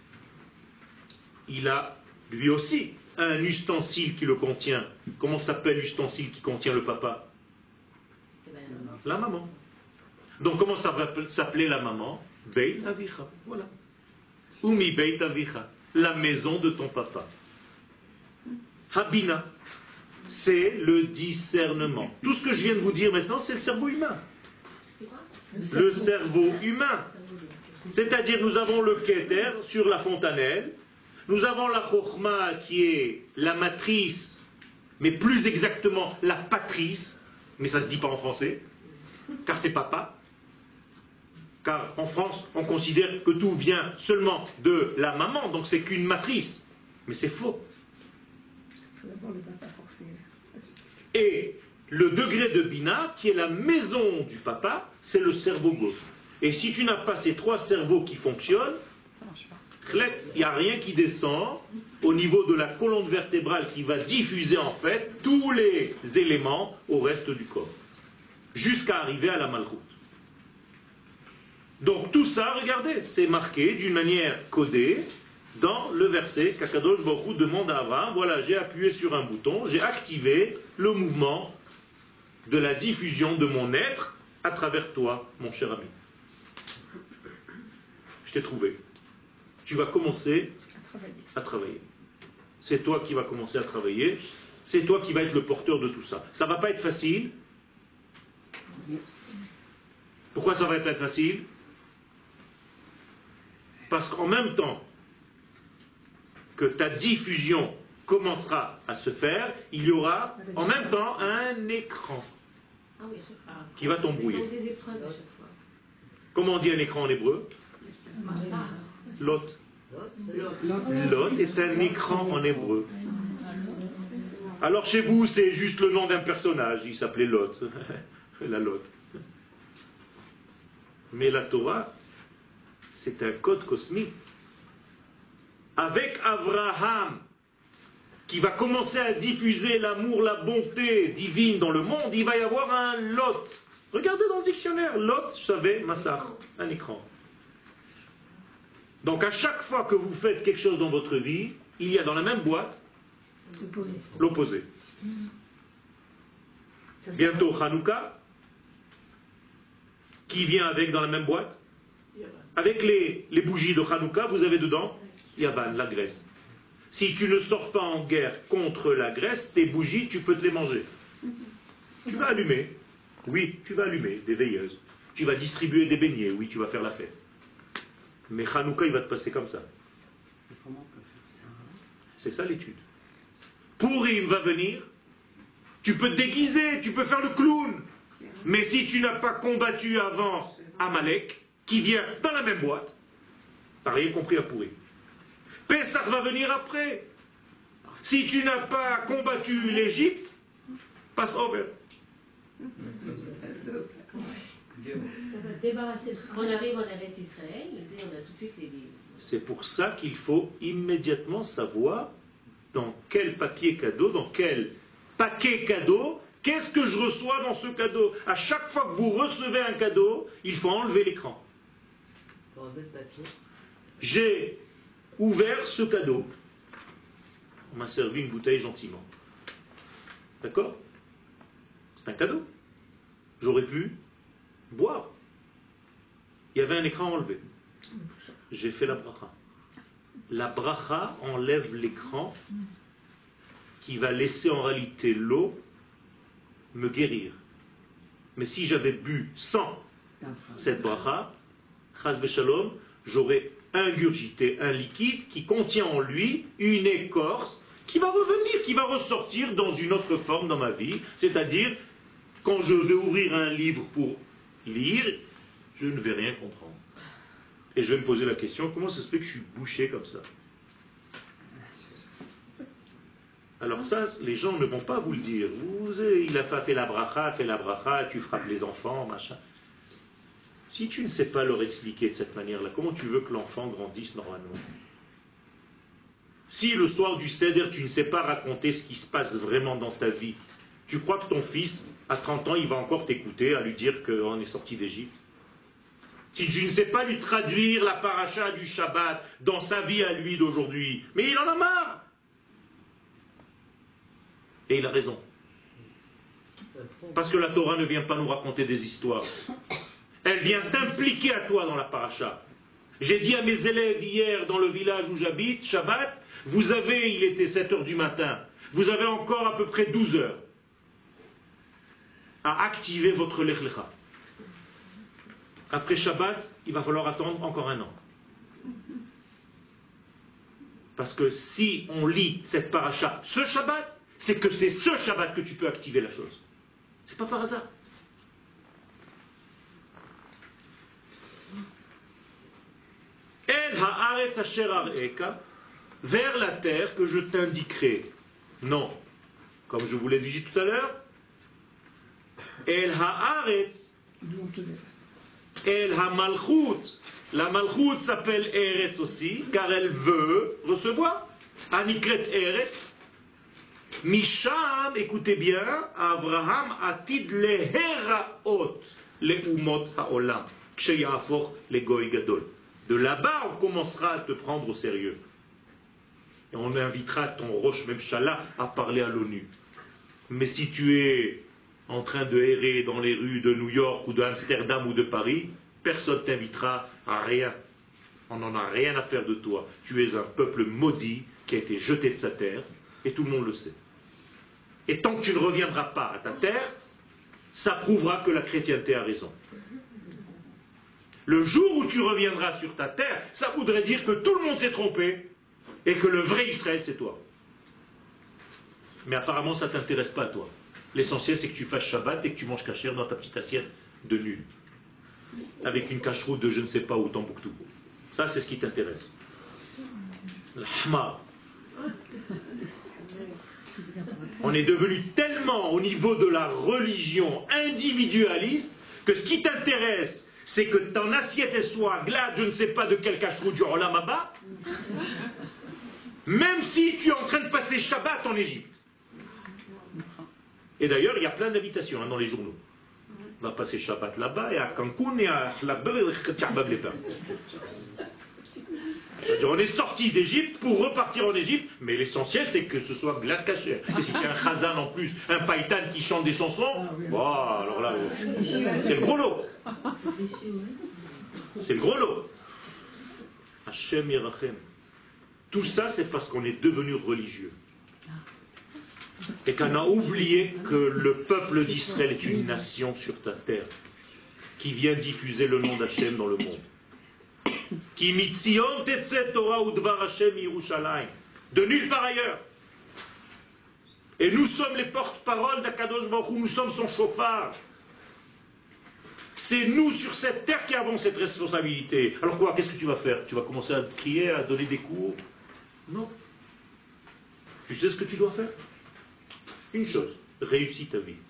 il a lui aussi un ustensile qui le contient. Comment s'appelle l'ustensile qui contient le papa? La maman. Donc comment ça va s'appeler la maman? Beit Avicha. Voilà. Umi Beit Avicha. La maison de ton papa. Habina. C'est le discernement. Tout ce que je viens de vous dire maintenant, c'est le cerveau humain. Le cerveau humain. C'est-à-dire, nous avons le Keter sur la fontanelle, nous avons la Chokhmah qui est la matrice, mais plus exactement la patrice, mais ça ne se dit pas en français, car c'est papa. Car en France, on considère que tout vient seulement de la maman, donc c'est qu'une matrice. Mais c'est faux. Et le degré de Bina, qui est la maison du papa, c'est le cerveau gauche. Et si tu n'as pas ces trois cerveaux qui fonctionnent, il n'y a rien qui descend au niveau de la colonne vertébrale qui va diffuser en fait tous les éléments au reste du corps, jusqu'à arriver à la malchoute. Donc tout ça, regardez, c'est marqué d'une manière codée dans le verset qu'Akadosh Baruch Hu demande à Abraham, voilà, j'ai appuyé sur un bouton, j'ai activé le mouvement de la diffusion de mon être à travers toi, mon cher ami. Je t'ai trouvé. Tu vas commencer à travailler. C'est toi qui vas commencer à travailler. C'est toi qui vas être le porteur de tout ça. Ça ne va pas être facile. Pourquoi ça va pas être facile? Parce qu'en même temps que ta diffusion commencera à se faire, il y aura en même temps un écran qui va t'embrouiller. Comment on dit un écran en hébreu? Lot. Lot est un écran en hébreu. Alors chez vous, c'est juste le nom d'un personnage, il s'appelait Lot. La Lot. Mais la Torah, c'est un code cosmique. Avec Abraham, qui va commencer à diffuser l'amour, la bonté divine dans le monde, il va y avoir un Lot. Regardez dans le dictionnaire, Lot, je savais, Massach, un écran. Donc à chaque fois que vous faites quelque chose dans votre vie, il y a dans la même boîte l'opposé. Bientôt Hanouka, qui vient avec dans la même boîte. Avec les, les bougies de Hanouka, vous avez dedans Yavan, la Grèce. Si tu ne sors pas en guerre contre la Grèce, tes bougies, tu peux te les manger. Tu vas allumer. Oui, tu vas allumer des veilleuses. Tu vas distribuer des beignets. Oui, tu vas faire la fête. Mais Hanouka, il va te passer comme ça. C'est ça l'étude. Pourim va venir. Tu peux te déguiser, tu peux faire le clown. Mais si tu n'as pas combattu avant Amalek, qui vient dans la même boîte, t'as rien compris à Pourim. Pessah va venir après. Si tu n'as pas combattu l'Égypte, passe over. On arrive en Eretz Israël, on a tout de suite les livres. C'est pour ça qu'il faut immédiatement savoir dans quel papier cadeau, dans quel paquet cadeau, qu'est-ce que je reçois dans ce cadeau. À chaque fois que vous recevez un cadeau, il faut enlever l'écran. J'ai ouvert ce cadeau. On m'a servi une bouteille gentiment. D'accord? C'est un cadeau. J'aurais pu boire. Il y avait un écran enlevé. J'ai fait la bracha. La bracha enlève l'écran qui va laisser en réalité l'eau me guérir. Mais si j'avais bu sans cette bracha, chas v'shalom, j'aurais ingurgité un liquide qui contient en lui une écorce qui va revenir, qui va ressortir dans une autre forme dans ma vie. C'est-à-dire, quand je vais ouvrir un livre pour lire, je ne vais rien comprendre. Et je vais me poser la question, comment ça se fait que je suis bouché comme ça? Alors ça, les gens ne vont pas vous le dire. Vous, il a fait la bracha, fait la bracha, tu frappes les enfants, machin. Si tu ne sais pas leur expliquer de cette manière-là, comment tu veux que l'enfant grandisse normalement? Si le soir du Seder, tu ne sais pas raconter ce qui se passe vraiment dans ta vie, tu crois que ton fils, à trente ans, il va encore t'écouter à lui dire qu'on est sorti d'Égypte? Si tu ne sais pas lui traduire la paracha du Shabbat dans sa vie à lui d'aujourd'hui, mais il en a marre. Et il a raison. Parce que la Torah ne vient pas nous raconter des histoires. Elle vient t'impliquer à toi dans la paracha. J'ai dit à mes élèves hier dans le village où j'habite, Shabbat, vous avez, il était sept heures du matin, vous avez encore à peu près douze heures à activer votre Lech Lecha. Après Shabbat, il va falloir attendre encore un an. Parce que si on lit cette paracha ce Shabbat, c'est que c'est ce Shabbat que tu peux activer la chose. C'est pas par hasard. El haaretz asher ar'eka, vers la terre que je t'indiquerai. Non. Comme je vous l'ai dit tout à l'heure, El haaretz, El ha-malchut. La malchut s'appelle Eretz aussi, car elle veut recevoir. Anikret Eretz. Misham, écoutez bien, Abraham atid leheraot leumot haolam, ksheyafor le goy gadol. De là-bas, on commencera à te prendre au sérieux. Et on invitera ton Rosh Memshala à parler à l'ONU. Mais si tu es en train de errer dans les rues de New York ou d'Amsterdam ou de Paris, personne ne t'invitera à rien. On n'en a rien à faire de toi. Tu es un peuple maudit qui a été jeté de sa terre, et tout le monde le sait. Et tant que tu ne reviendras pas à ta terre, ça prouvera que la chrétienté a raison. Le jour où tu reviendras sur ta terre, ça voudrait dire que tout le monde s'est trompé, et que le vrai Israël, c'est toi. Mais apparemment, ça ne t'intéresse pas, toi. L'essentiel, c'est que tu fasses Shabbat et que tu manges kasher dans ta petite assiette de nul. Avec une cacheroute de je ne sais pas où, Tombouctou. Ça, c'est ce qui t'intéresse. L'ahmar. On est devenu tellement au niveau de la religion individualiste que ce qui t'intéresse, c'est que ton assiette elle soit glade, je ne sais pas de quel cacheroute du Olam Haba, même si tu es en train de passer Shabbat en Égypte. Et d'ailleurs, il y a plein d'invitations hein, dans les journaux. On va passer Shabbat là-bas et à Cancun et à Chabab-les-Pins. On est sorti d'Égypte pour repartir en Égypte, mais l'essentiel c'est que ce soit glad kasher. Et si tu as un chazan en plus, un païtan qui chante des chansons, oh, alors là, c'est le gros lot. C'est le gros lot. Hashem Yerachem. Tout ça, c'est parce qu'on est devenu religieux. Et qu'on a oublié que le peuple d'Israël est une nation sur ta terre, qui vient diffuser le nom d'Hachem dans le monde. Qui mitzion tetze Torah udvar Hashem Yerushalayim. De nulle part ailleurs. Et nous sommes les porte-paroles d'Akadosh Baruch Hu, nous sommes son chauffard. C'est nous sur cette terre qui avons cette responsabilité. Alors quoi, qu'est-ce que tu vas faire? Tu vas commencer à crier, à donner des cours? Non. Tu sais ce que tu dois faire? Une chose, réussis ta vie.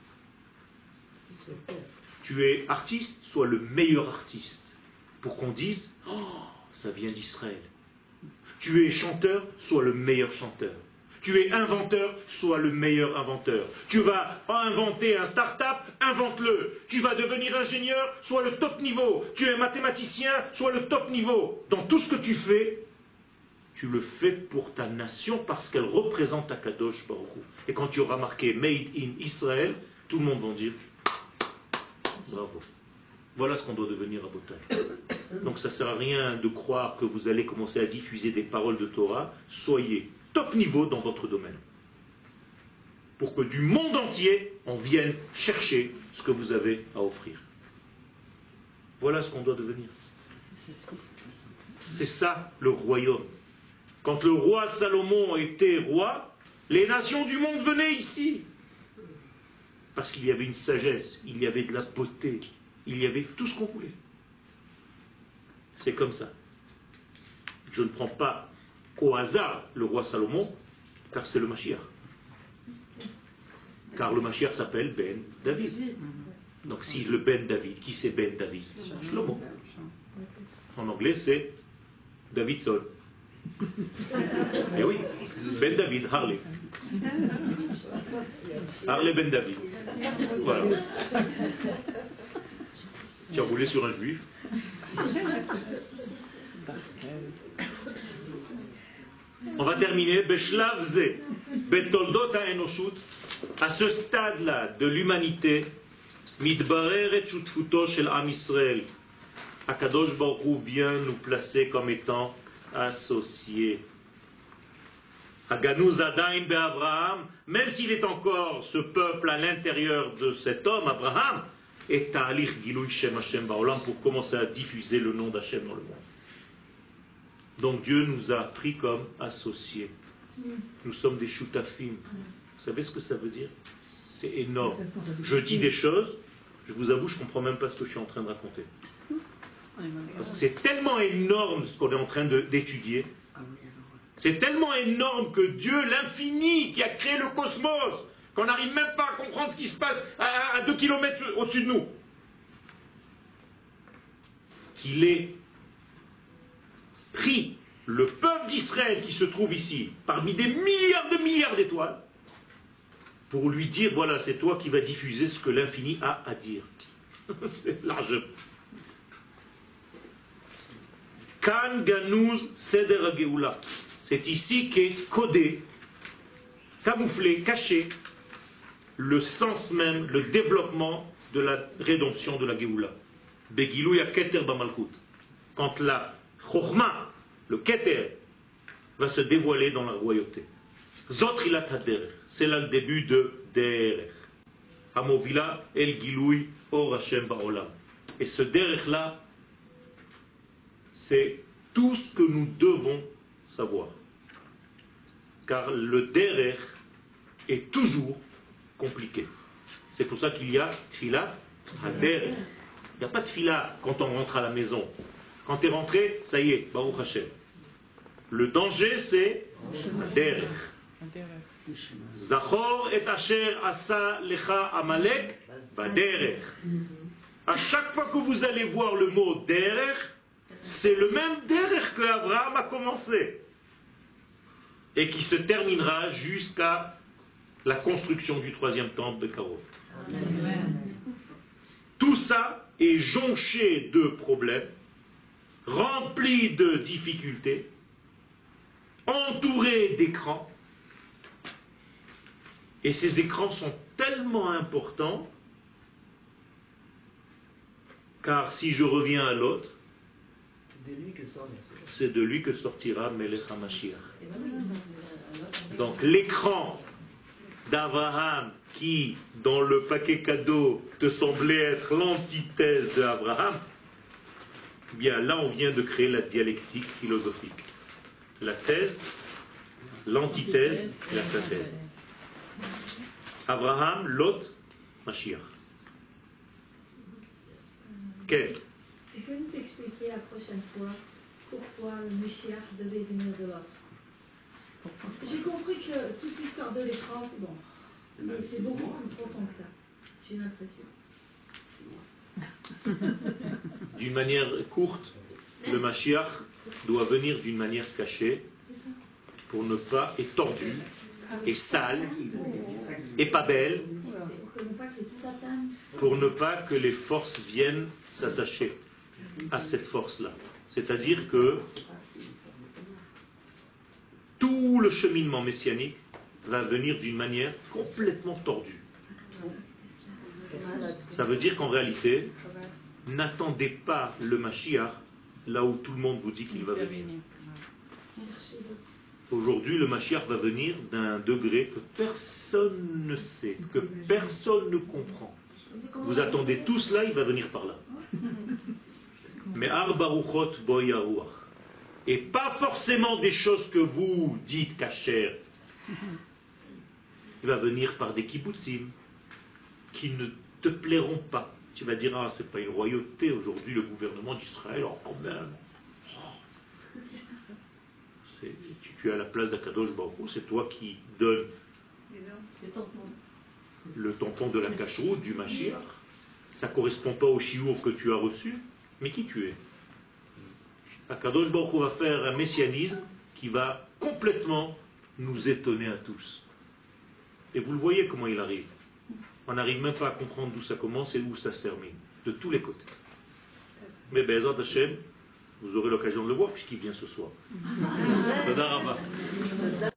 Tu es artiste, sois le meilleur artiste. Pour qu'on dise, oh, ça vient d'Israël. Tu es chanteur, sois le meilleur chanteur. Tu es inventeur, sois le meilleur inventeur. Tu vas inventer un start-up, invente-le. Tu vas devenir ingénieur, sois le top niveau. Tu es mathématicien, sois le top niveau. Dans tout ce que tu fais, tu le fais pour ta nation parce qu'elle représente ta Kadosh Baruch Hu. Et quand tu auras marqué Made in Israel, tout le monde va dire bravo. Voilà ce qu'on doit devenir à Botaï. Donc ça ne sert à rien de croire que vous allez commencer à diffuser des paroles de Torah. Soyez top niveau dans votre domaine. Pour que du monde entier, on vienne chercher ce que vous avez à offrir. Voilà ce qu'on doit devenir. C'est ça le royaume. Quand le roi Salomon était roi, les nations du monde venaient ici. Parce qu'il y avait une sagesse, il y avait de la beauté, il y avait tout ce qu'on voulait. C'est comme ça. Je ne prends pas au hasard le roi Salomon, car c'est le Mashiach. Car le Mashiach s'appelle Ben David. Donc si le Ben David, qui c'est Ben David? Shlomo. En anglais c'est Davidson. Eh oui, Ben David, Harley. Harley Ben David. Voilà. Tu as roulé sur un juif. On va terminer. Beshlav ze, betoldot ha'enoshut, à ce stade-là de l'humanité, mitbarer et shutfuto shel Am Israël. Akadosh Baruch Hu vient nous placer comme étant associés. Haganuz Adaim be'Avraham, même s'il est encore ce peuple à l'intérieur de cet homme, Abraham, est ta'alich Gilui Shem Hashem ba'olam pour commencer à diffuser le nom d'Hashem dans le monde. Donc Dieu nous a pris comme associés. Nous sommes des shutafim. Vous savez ce que ça veut dire? C'est énorme. Je dis des choses, je vous avoue, je ne comprends même pas ce que je suis en train de raconter. Parce que c'est tellement énorme ce qu'on est en train d'étudier. C'est tellement énorme que Dieu, l'infini, qui a créé le cosmos, qu'on n'arrive même pas à comprendre ce qui se passe à, à deux kilomètres au-dessus de nous, qu'il ait pris le peuple d'Israël qui se trouve ici, parmi des milliards de milliards d'étoiles, pour lui dire, voilà, c'est toi qui vas diffuser ce que l'infini a à dire. C'est large. Kan Ganuz Seder Geoula. C'est ici qu'est codé, camouflé, caché, le sens même, le développement de la rédemption de la Géoula. Begilou ya keter b'malchut. Quand la chokhma, le keter, va se dévoiler dans la royauté. Zotrilat haderech, c'est là le début de derech. Hamovila el giloui or Hashem ba'olam. Et ce derech là, c'est tout ce que nous devons savoir. Car le derech est toujours compliqué. C'est pour ça qu'il y a tfilat haderech. Il n'y a pas de tfilat quand on rentre à la maison. Quand tu es rentré, ça y est, Baruch Hashem. Le danger, c'est derech. Zachor et asher asa lecha amalek baderech. À chaque fois que vous allez voir le mot derech, c'est le même derech que Abraham a commencé et qui se terminera jusqu'à la construction du troisième temple de Karov. Tout ça est jonché de problèmes, rempli de difficultés, entouré d'écrans. Et ces écrans sont tellement importants, car si je reviens à l'autre, c'est de lui que sortira Melech HaMashiach. Donc l'écran d'Abraham qui, dans le paquet cadeau, te semblait être l'antithèse d'Abraham, bien là on vient de créer la dialectique philosophique. La thèse, l'antithèse et la synthèse. Abraham, Lot, Mashiach. Quel? Tu peux nous expliquer la prochaine fois pourquoi le Mashiach devait venir de l'autre? J'ai compris que toute l'histoire de l'écran, c'est bon. Mais c'est beaucoup plus profond que ça. J'ai l'impression. D'une manière courte, le Mashiach doit venir d'une manière cachée pour ne pas être tordu et sale et pas belle, pour ne pas que les forces viennent s'attacher à cette force-là. C'est-à-dire que tout le cheminement messianique va venir d'une manière complètement tordue. Ça veut dire qu'en réalité, n'attendez pas le Mashiach là où tout le monde vous dit qu'il va venir. Aujourd'hui, le Mashiach va venir d'un degré que personne ne sait, que personne ne comprend. Vous attendez tout cela, il va venir par là. Mais Ar Baruchot Boyaruach. Et pas forcément des choses que vous dites kasher. Il va venir par des kibbutzim qui ne te plairont pas. Tu vas dire, ah, c'est pas une royauté aujourd'hui, le gouvernement d'Israël, oh, quand même. Oh. Tu, tu es à la place d'Akadosh Baruch Hu, c'est toi qui donnes le tampon de la cacheroute, du Mashiach. Ça ne correspond pas au chiour que tu as reçu, mais qui tu es? Akadosh Baruch Hu va faire un messianisme qui va complètement nous étonner à tous. Et vous le voyez comment il arrive. On n'arrive même pas à comprendre d'où ça commence et où ça se termine, de tous les côtés. Mais Be'ezrat Hashem, vous aurez l'occasion de le voir puisqu'il vient ce soir. Toda Rabba.